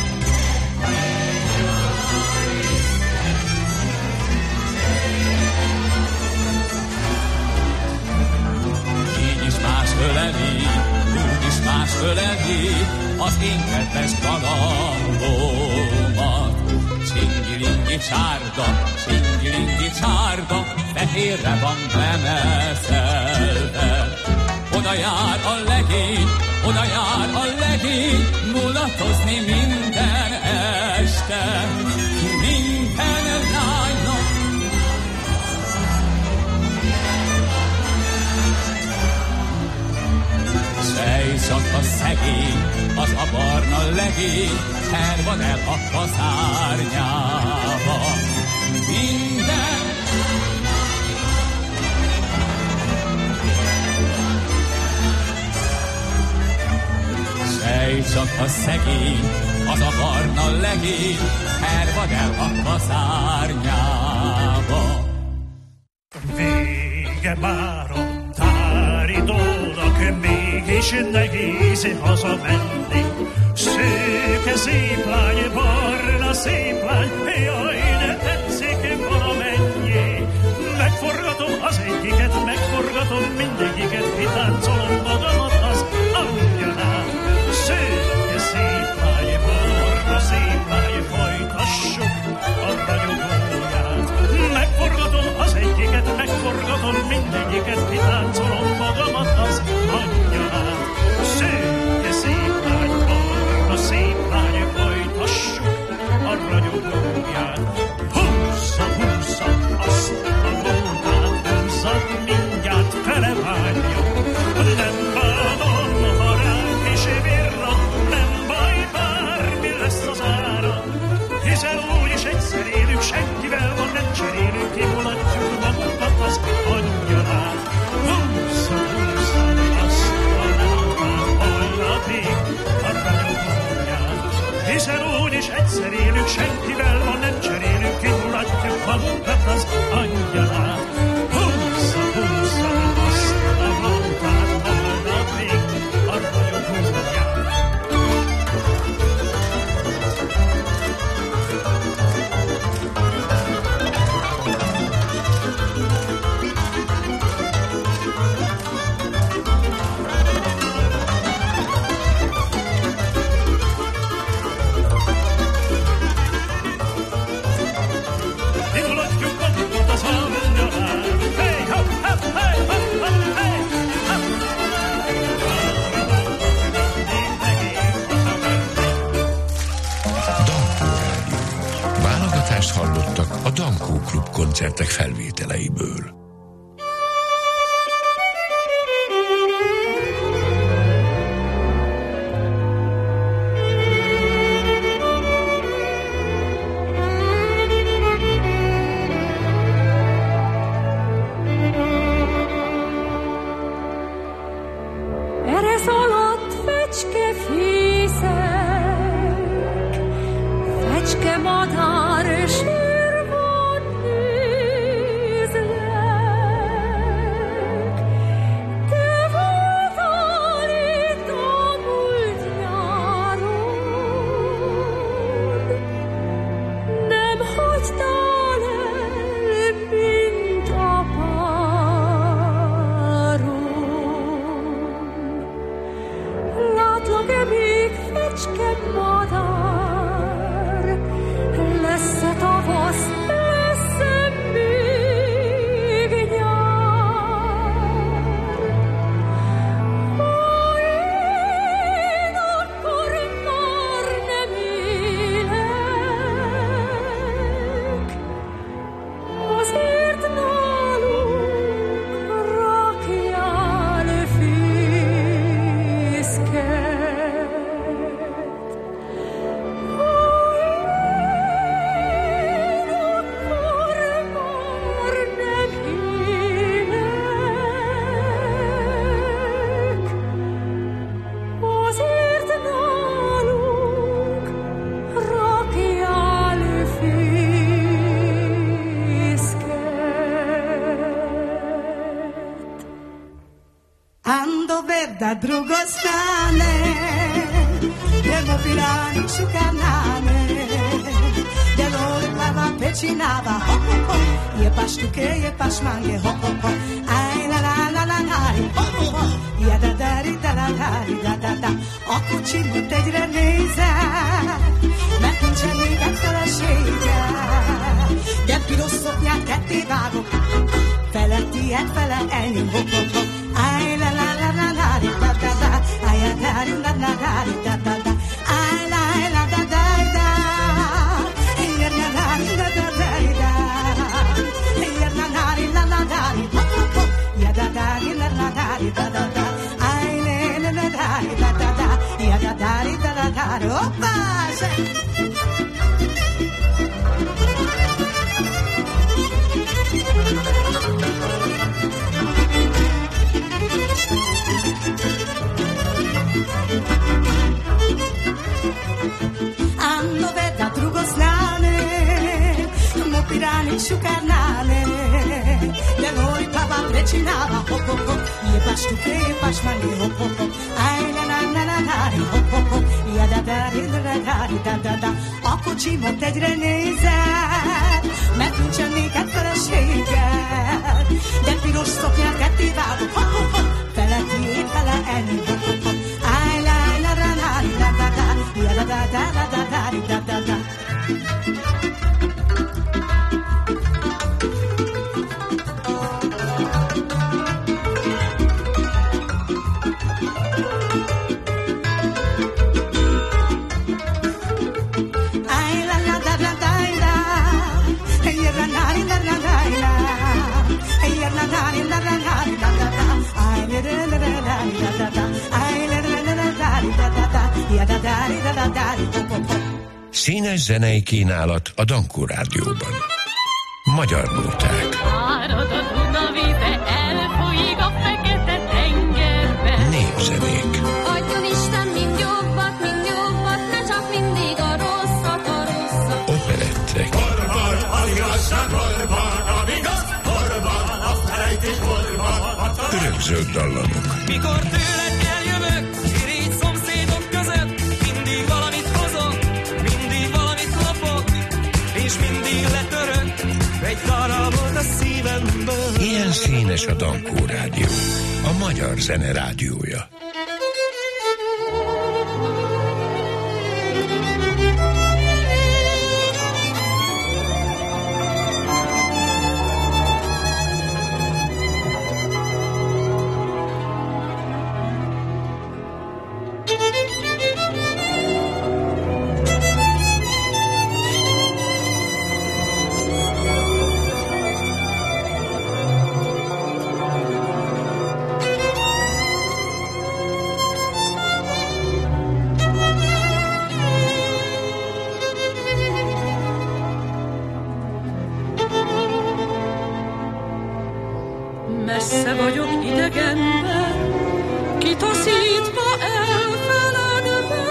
Így is más öleli, úgy is más öleli az én kedves kalambomat. Csingilingi csárda, csingilingi csárda, fehérre van bemeszelve. Oda jár a legény, oda jár a legény, mulatozni minden este. Minden lánynak sej csak a szegény, az a barna legény, hervad el a kaszárnyába. Minden sej csak a szegény, az a barna legény, hervad el a kaszárnyába. Vége már a táridónak, mégis nehéz hazamenni. Szőke szép lány, barna szép lány, jaj, de tetszik valamennyi. Megforgatom az egyiket, megforgatom mindegyiket, kitáncolom magamat az angyalát. Szőke szép lány, barna szép lány, folytassuk a ragyogóját. Megforgatom az egyiket, megforgatom mindegyiket, kitáncolom magamat az angyalát. Szőke szép lány, barna szép lány, folytassuk a ragyogóját. Húzza, húzza azt a gótát, húzzad mindjárt televágja. Nem bánom, ha ránk is virrad, nem baj, bármi lesz az ára. Hiszen úgyis egyszer élünk, senkivel ma nem cserélünk, kimulatjuk magunkat az angyalát. Húzza, húzza azt a lámpát, holnapig a ragyogóját. Hiszen úgyis egyszer élünk, senkivel ma nem cserélünk, kimulatjuk magunkat az angyalát. Húzza, húzza azt a lámpát, holnapig a ragyogóját. Hallottak a Dankó Klub koncertek felvételeiből. Eresz alatt fecske fészek, fecske madár és sírban nézlek. Te voltál itt a múlt nyáron, nem hagytál el, mint a páron. Látlak-e még fecske madár, lesz-e tavasz, lesz-e még nyár? Ó, én akkor már nem élek, azért nálunk rakjál fészket. da drugo strane, idemo pirani šukanane, djelole plava pečinava, ho, ho, ho, je pa štuke, je pa šmange, ho, ho, ho, aj la la la la la, ho, ho, ho, ja da da ri da la da ri da da da, a kocsimat egyre nézel, mert nincsen még egy feleséged, de piros szoknyát ketté vágok, felettiet fele enyém, ho, ho, ho, aj la la la la la ri da da da, aj la la ri la la la ri da da da, aj la la da da da, ja la la ri da da da da, ja la la ri la la la ri, ho, ho, ho, ja da da ri la la la ri da da da, aj la la la la ri da da da, ja da da ri da da da, hoppa, hanno veda drugo strane, mo pirani šukarnane, djeloj plava prečinava, hop, hop, hop, je pa štuke, je pa šmanje, hop, hop, hop, aj la la la la la, hop, hop, hop, ja da da ri da da da da da da, a kocsimat egyre nézel, mert nincsen néked feleséged, de piros szoknyát ketté vágok, hop, hop, hop, felettiét fele enni, hop, hop, hop, aj la la la la da da da, ja da da da da da da da da da. Színes zenei kínálat a Dankó Rádióban. Magyar nóták. Árad a Duna víze, elfolyik a fekete tengerbe. Népzenék. Adjon Isten mind jobbat, mind jobbat, ne csak mindig a rosszat, a rosszat. Operettek. Hol van az igazság, hol van a igaz, hol van a felejtés, hol van a talán. Örökzöld dallamok. Mikor tőled eljövök, irigy szomszédok között, mindig valamit hozok, mindig valamit lopok, és mindig letörök egy darabot a szívemből. Ilyen színes a Dankó Rádió, a magyar zene rádiója. Messze vagyok idegenben, kitaszítva elfeledve,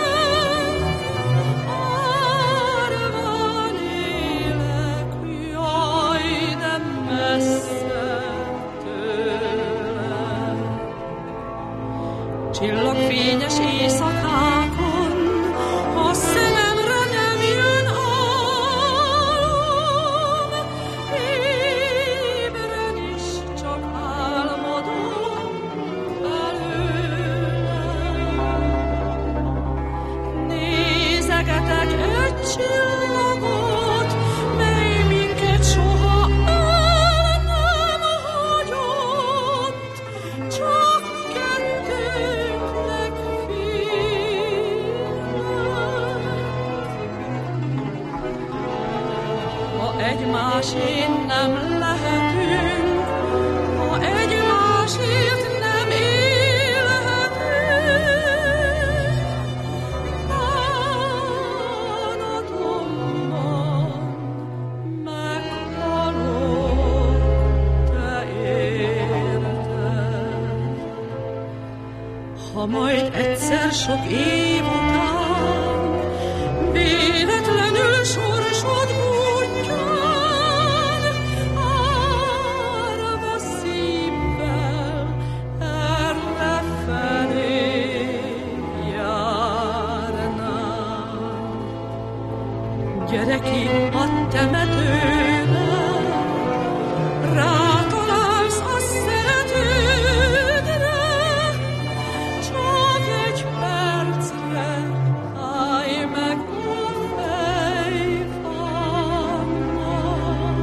árván élek, jaj, de messze tőle. Csillagfényes éjszakákon a szememre nem jön álom, ébren is csak álmodom belőle. Nézegetek egy csillagot, mely minket soha el nem hagyott, csak kettőnknek ha egymásért nem lehetünk, ha egymásért nem élhetünk, bánatomban meghalok te érted. Ha majd egyszer sok év után véletlenül sorsod útján árva szívvel errefelé gyere ki a temetőbe, rátalálsz a szeretődre, csak egy percre állj meg a fejfámmal.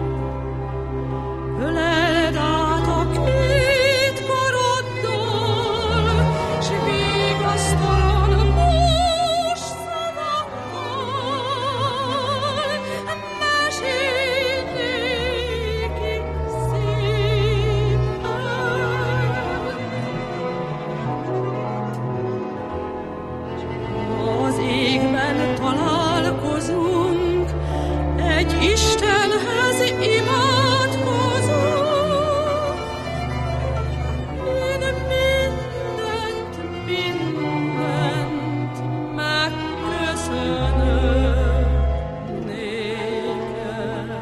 Öleld át a két koroddal, s vigasztalan bús szavakkal, mesélj néki szépen. Az égben találkozunk, egy Istenhez imádkozunk. Én mindent, mindent megköszönök néked.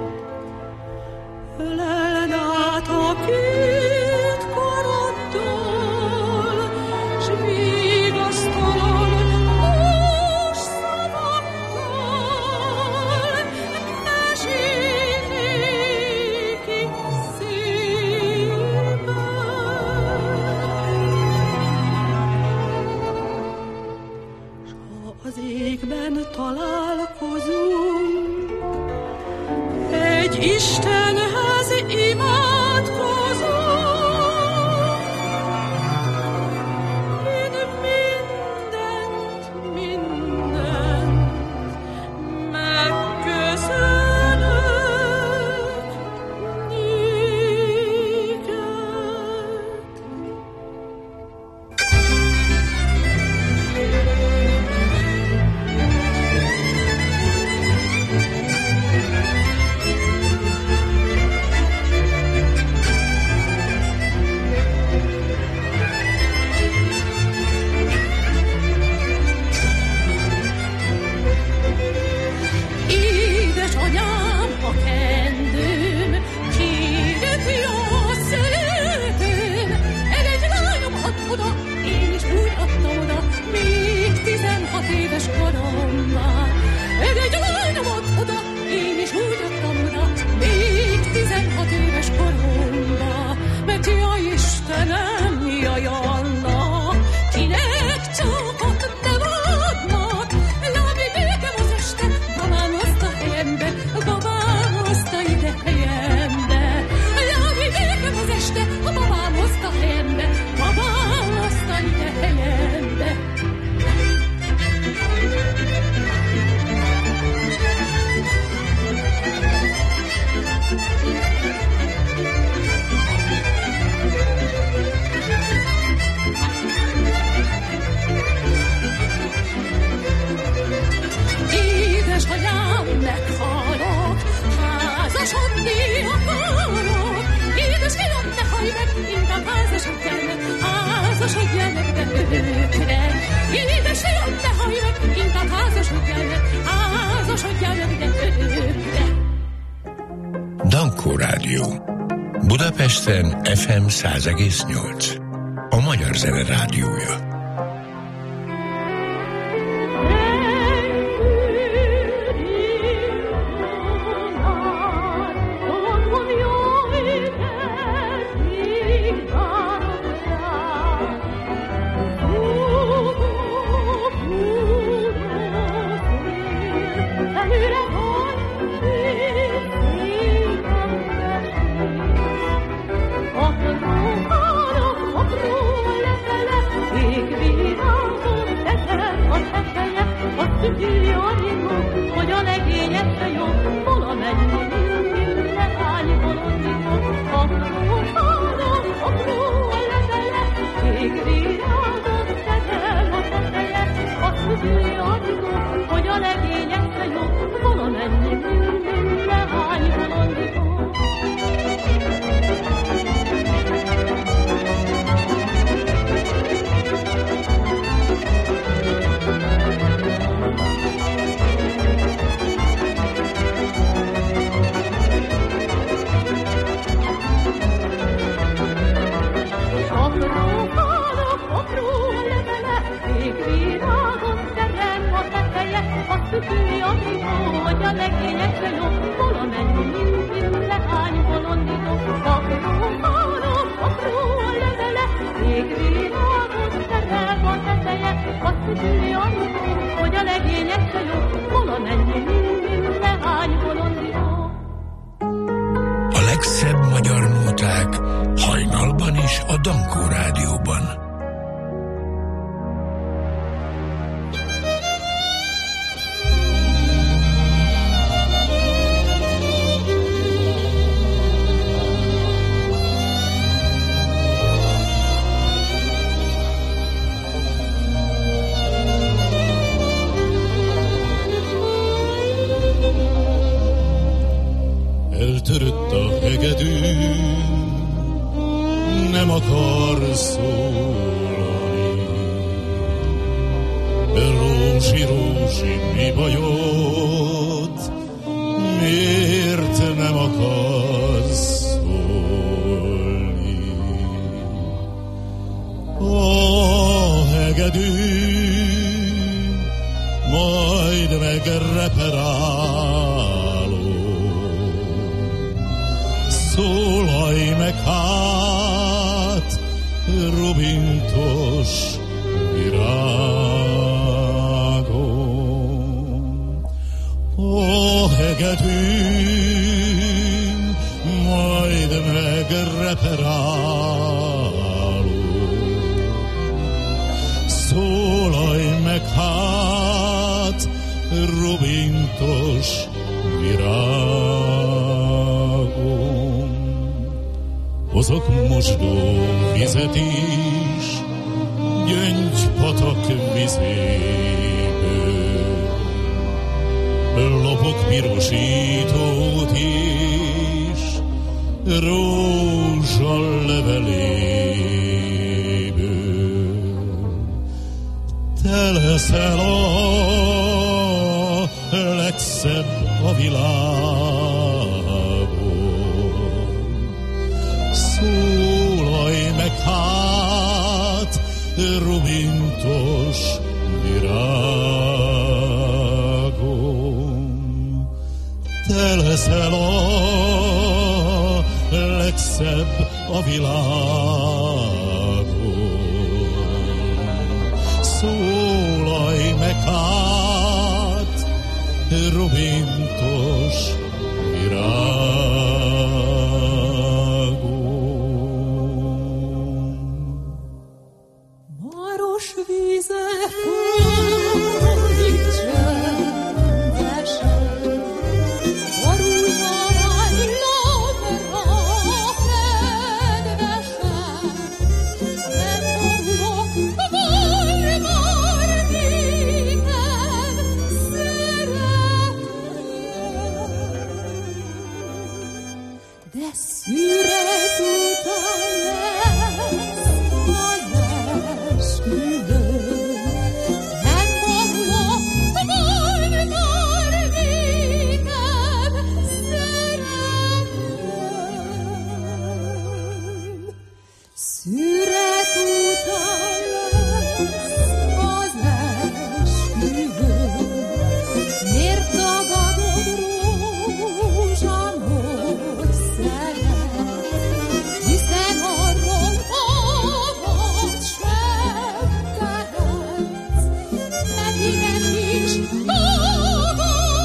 Öleld át a két koroddal, s vigasztalan bús szavakkal, mesélj néki szépen. S ha az égben találkozunk, egy Istenhez imádkozunk. Én mindent, mindent megköszönök néked. Édesanyám, a kendőm, kégeti a szeretőm, egy lányom ad oda, én is úgy adtam oda, még tizenhat éves koromban. Egy lányom ad oda, én is úgy adtam oda, még tizenhat éves koromban. Mert ja Istenem, jaj Anna, kinek csókot nem adnak, lábi békem az este, babám hozta helyembe, babám hozta ide helyembe. Lábi békem az este, a babám hozta helyembe, babám hozta ide helyembe. Édesanyám, meghalok, házasodni akarok. Édes fiam, ne hallj meg, inkább házasodjál meg, házasodjál meg, de őkre. Édes fiam, ne hallj meg, inkább házasodjál meg, házasodjál meg, de őkre. Dankó Rádió. Budapesten ef em száz egész nyolc. A Magyar Zene Rádiója. Hogy a legényekre jó, valamennyi mindenre állj valamikor. Apró fának, apró a levele, ég virágot tetem a teteje. Azt tudja, amikor, hogy a legényekre jó, valamennyi mindenre állj valamikor. Azt tudja, amikor, legények se jó, valamennyi mind lehány bolondítok, apró halom, apró a levele, még virágot terel a teteje, azt tűni amikor, hogy a legények se jó, valamennyi mind lehány bolondítok. A legszebb magyar nóták hajnalban is a Dankó Rádióban. Eltörött a hegedű, nem akar szólani. Rózsi, Rózsi, mi bajod? Miért nem akarsz szólni? A hegedű majd megreperáló. Szólalj meg hát, rubintos virágom. A hegedűm majd megreperáló. Szólalj meg hát, rubintos virágom. Hozok mosdó vizet is, gyöngypatak vizéből. Lopok pirosítót is, rózsa leveléből. Te leszel a legszebb a világon. Szólalj meg hát, rubintos virágom. Te leszel a legszebb a világon. Szólalj meg hát, rubintos virágom. Maros víze folyik csendesen, boruljon a labra kedvesen, nem borulok, várj már nékem, szeretem. De szüret után lesz az esküvő, nem borulok, várj már nékem, szeretem. Szüret után lesz az esküvő, miért tagadod rózsám, hogy szeret, hiszen arról magad sem tehetsz, mert innen is tagad,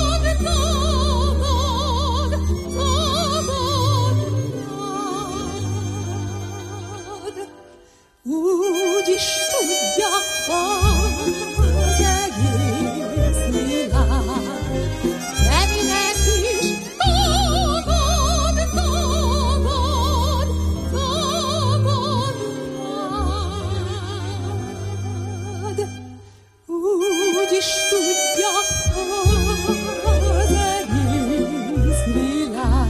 tagad, tagad. Úgy is tudja az egész világ, de minek is tagad, tagad, tagad. Úgy is tudja az egész világ.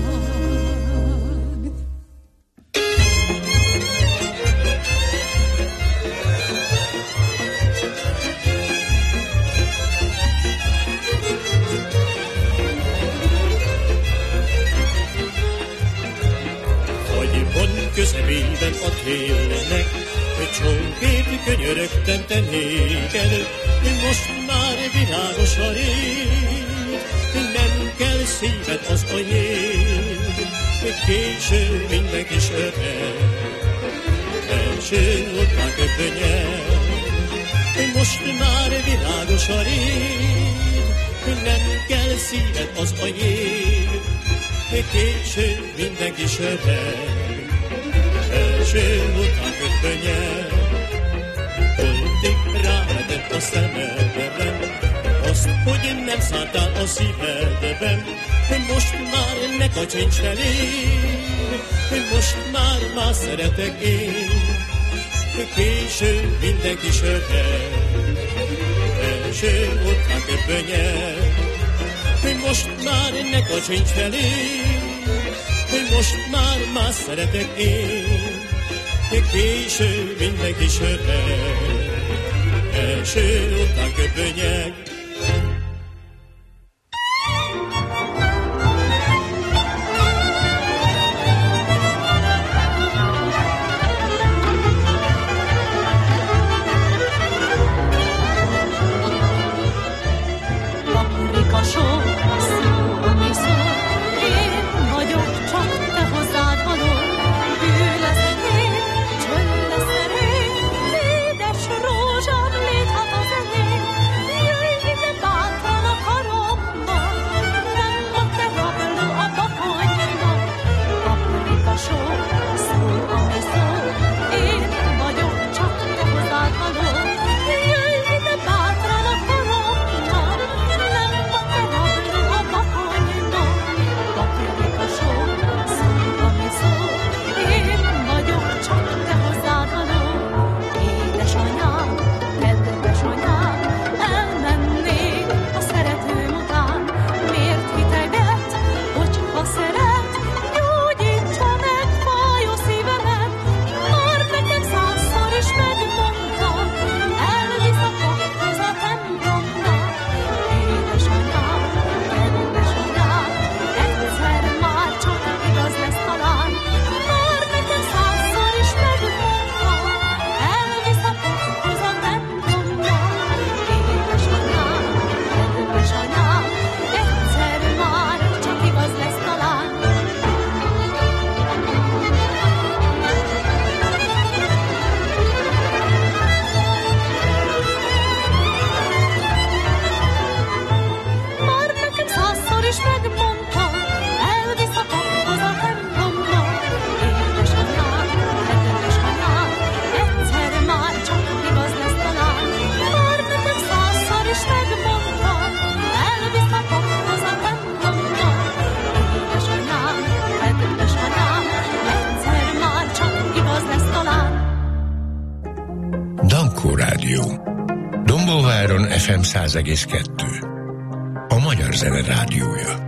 Agyban közepében a télnek, hogy csókét könyörögtem te néked, most már virágos a rég, nem kell szíved az a jég, késő mindenki s öreg, első után köpönyeg, most már világos a rég, nem kell szíved az a jég, késő mindenki s öreg, első után köpönyeg, holtig rávetett a szemedben, azt, hogy nem szálltál a szívedben, most már ne kacsincs felém, most már már szeretek én, késő mindenki s öreg, első után köpönyeg, most már ne kacsincs felém, most már már szeretek én, késő mindenki s öreg, első után köpönyeg. ef em száz egész kettő. A Magyar Zene Rádiója.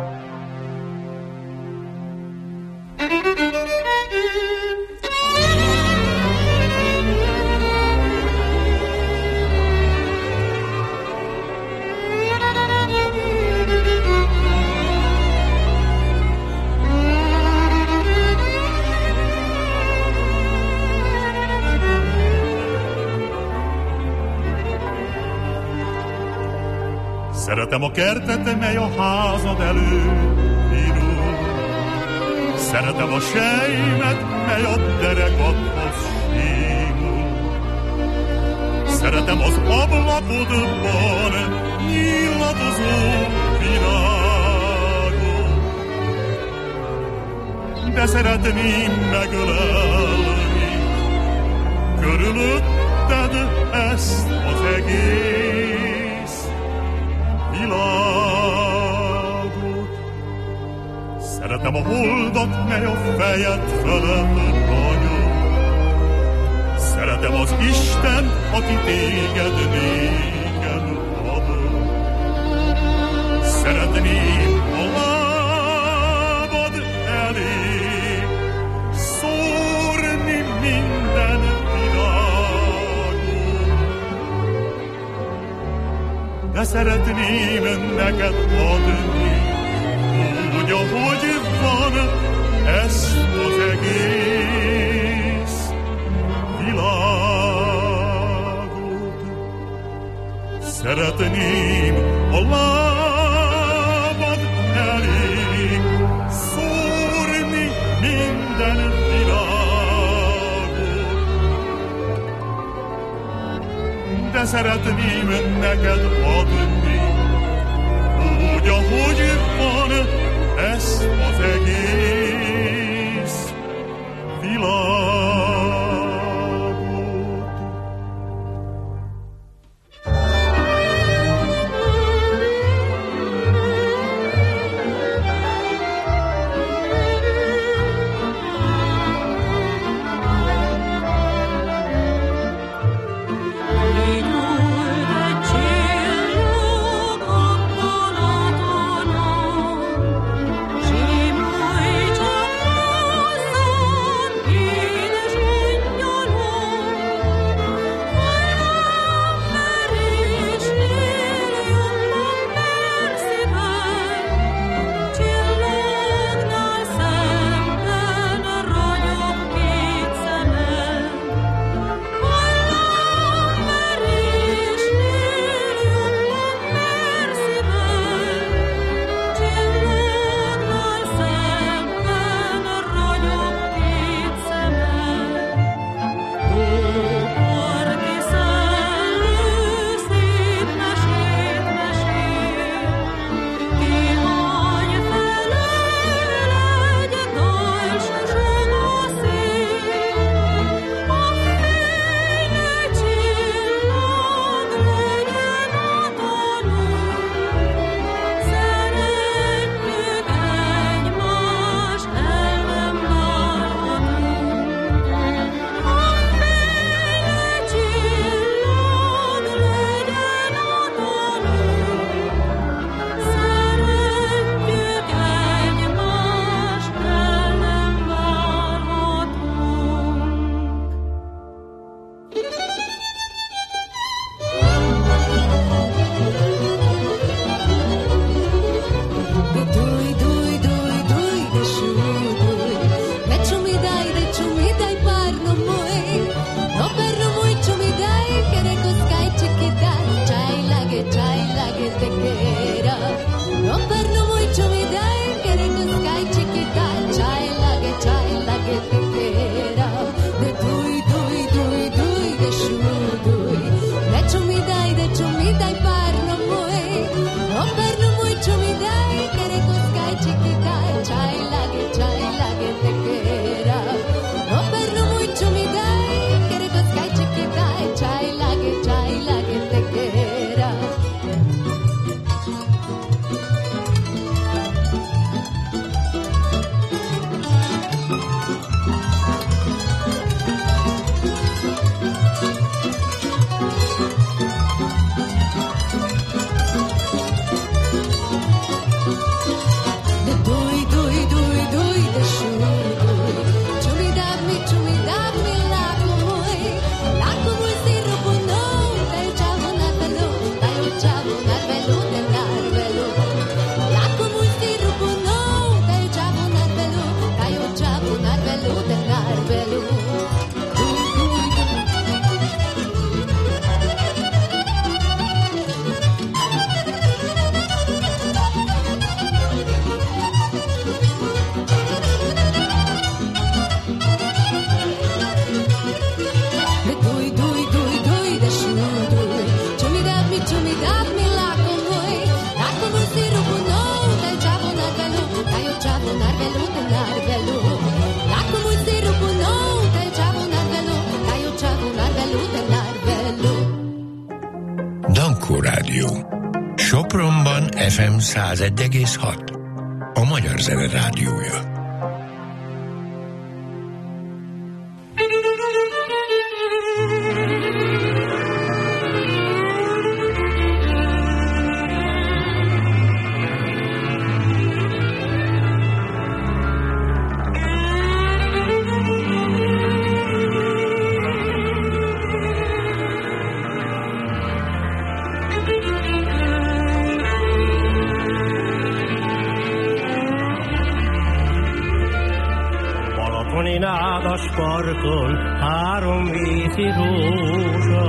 Szeretem a kertet, mely a házad előtt virul. Szeretem a sejmet, mely a derekadhoz símul. Szeretem az ablakodban nyillatozó virágot. De szeretném megölelni körülötted ezt az egész világot. Szeretem a holdat, mely a fejed felett ragyog. Szeretem az Isten, aki téged néked adott. Szeretném a lábad elé szórni minden virágot. De szeretném neked adni, úgy, ahogy van, ezt az egész világot. Szeretném a lábad de szeretném neked adni, úgy, ahogy van, ezt az egész világot. Sopronban ef em száz egy egész hat, a Magyar Zene Rádiója. Parton három vízi rózsa,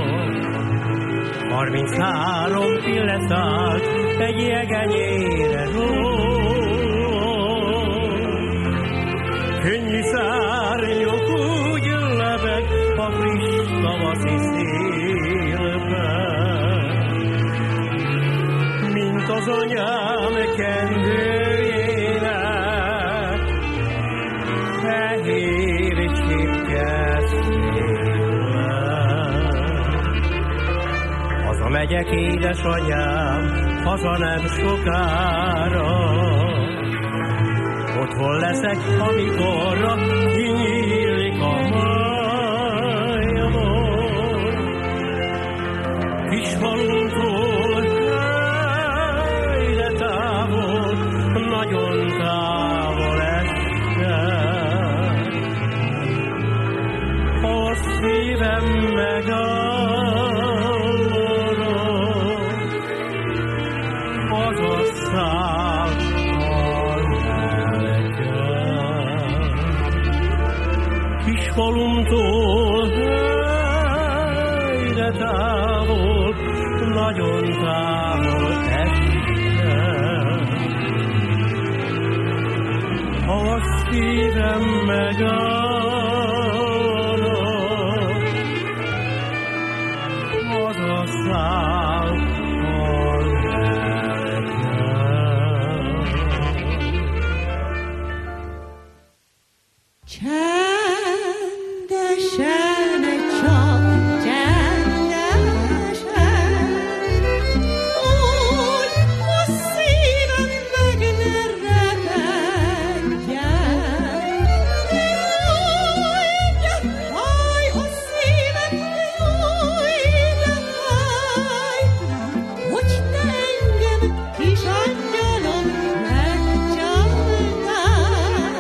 harminchárom fille szállt egy jegenyére Könnyű szárnyok úgy lebeg a friss tavaszi szélben. anyám kendőjének fehér csipke széllel. Hazamegyek, édesanyám, haza nem sokára, otthon leszek, amikorra kinyílik a majmon. Kisfalunkról helyre távol, nagyon távol estem. A szívem megállorog, az a szám Kisfalumtól helyre távol, nagyon távol estem. A szívem megállorog, az a szám Csendesen, csak csendesen, úgy a szívem meg ne repedjen. Jaj, de fáj a szívem, jaj, de fáj, hogy te engem, kis angyalom, megcsaltál.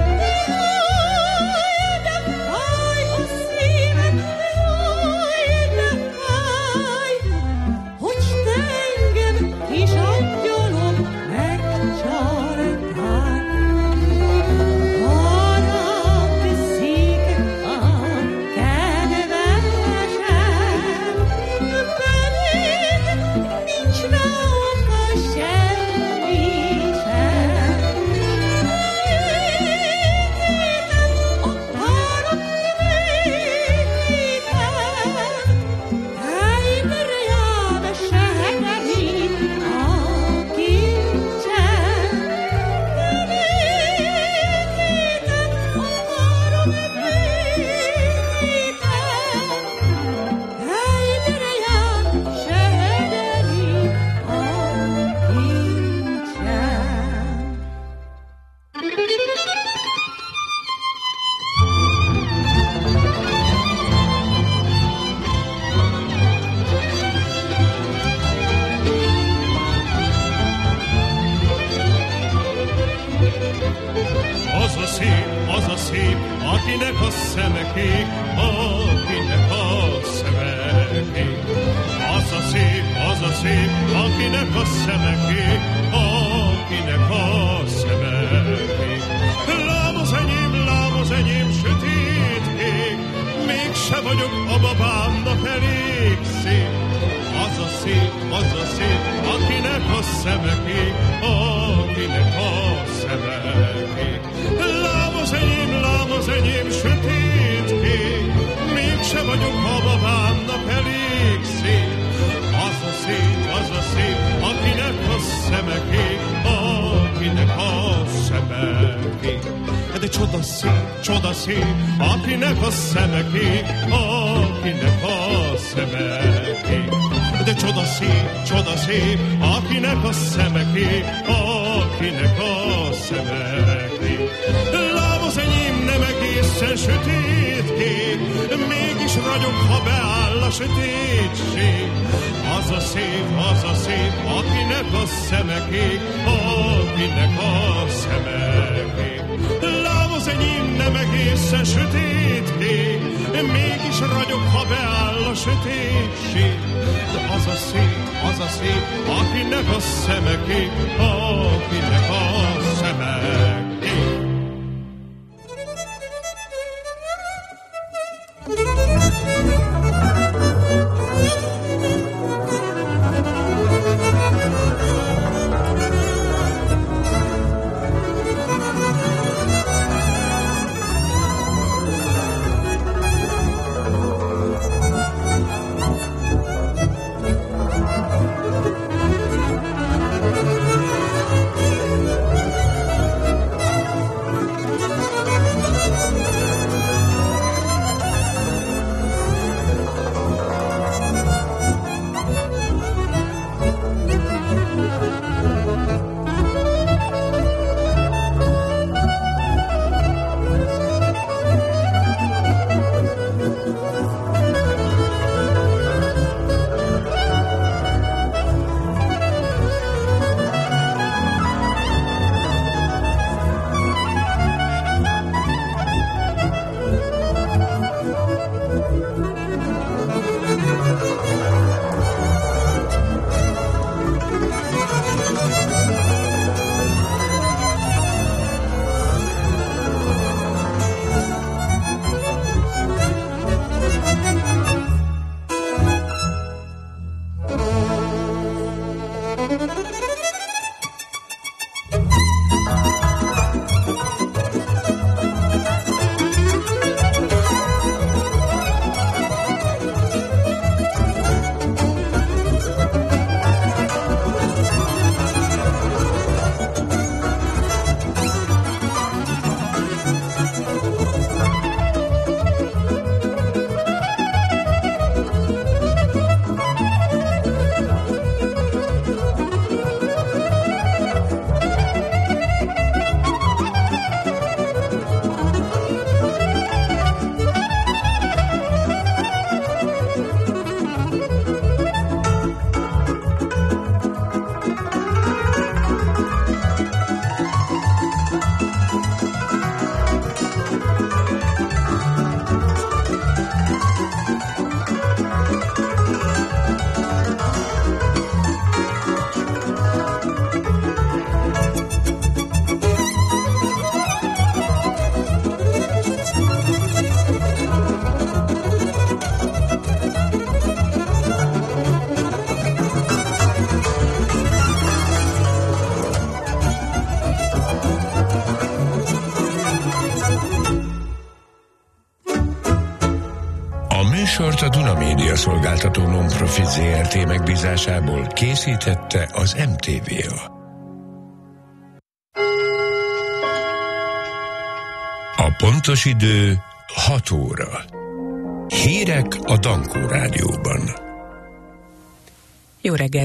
Akinek a szeme kék, akinek a szeme kék. Az a szép, az a szép, akinek a szeme kék, akinek a szeme kék. Lám az enyém, lám az enyém, sötét kék, mégse vagyok a babámnak elég szép. Az a szép, az a szép, akinek a szeme kék, akinek a szeme kék. Lám az enyém, lám az enyém, sötét kék, mégse vagyok a babámnak elég szép. Az a szép, az a szép, akinek a szeme kék, akinek a szeme kék. De csoda szép, csoda szép, akinek a szeme kék, akinek a szeme kék. De csoda szép, csoda szép, akinek a szeme kék, akinek a szeme kék. Lám az enyém nem egészen sötét kék, mégis ragyog, ha beáll a sötétség. Az a szép, az a szép, akinek a szeme kék, akinek a szeme kék. Lám az enyém nem egészen sötét kék, mégis ragyog, ha beáll a sötétség. De az a szép, az a szép, akinek a szeme kék, akinek a szeme kék. műsort a Duna Média Szolgáltató Non-Profit zé er té megbízásából készítette az em té vé á. A pontos idő hat óra. Hírek a Dankó Rádióban. Jó reggelt!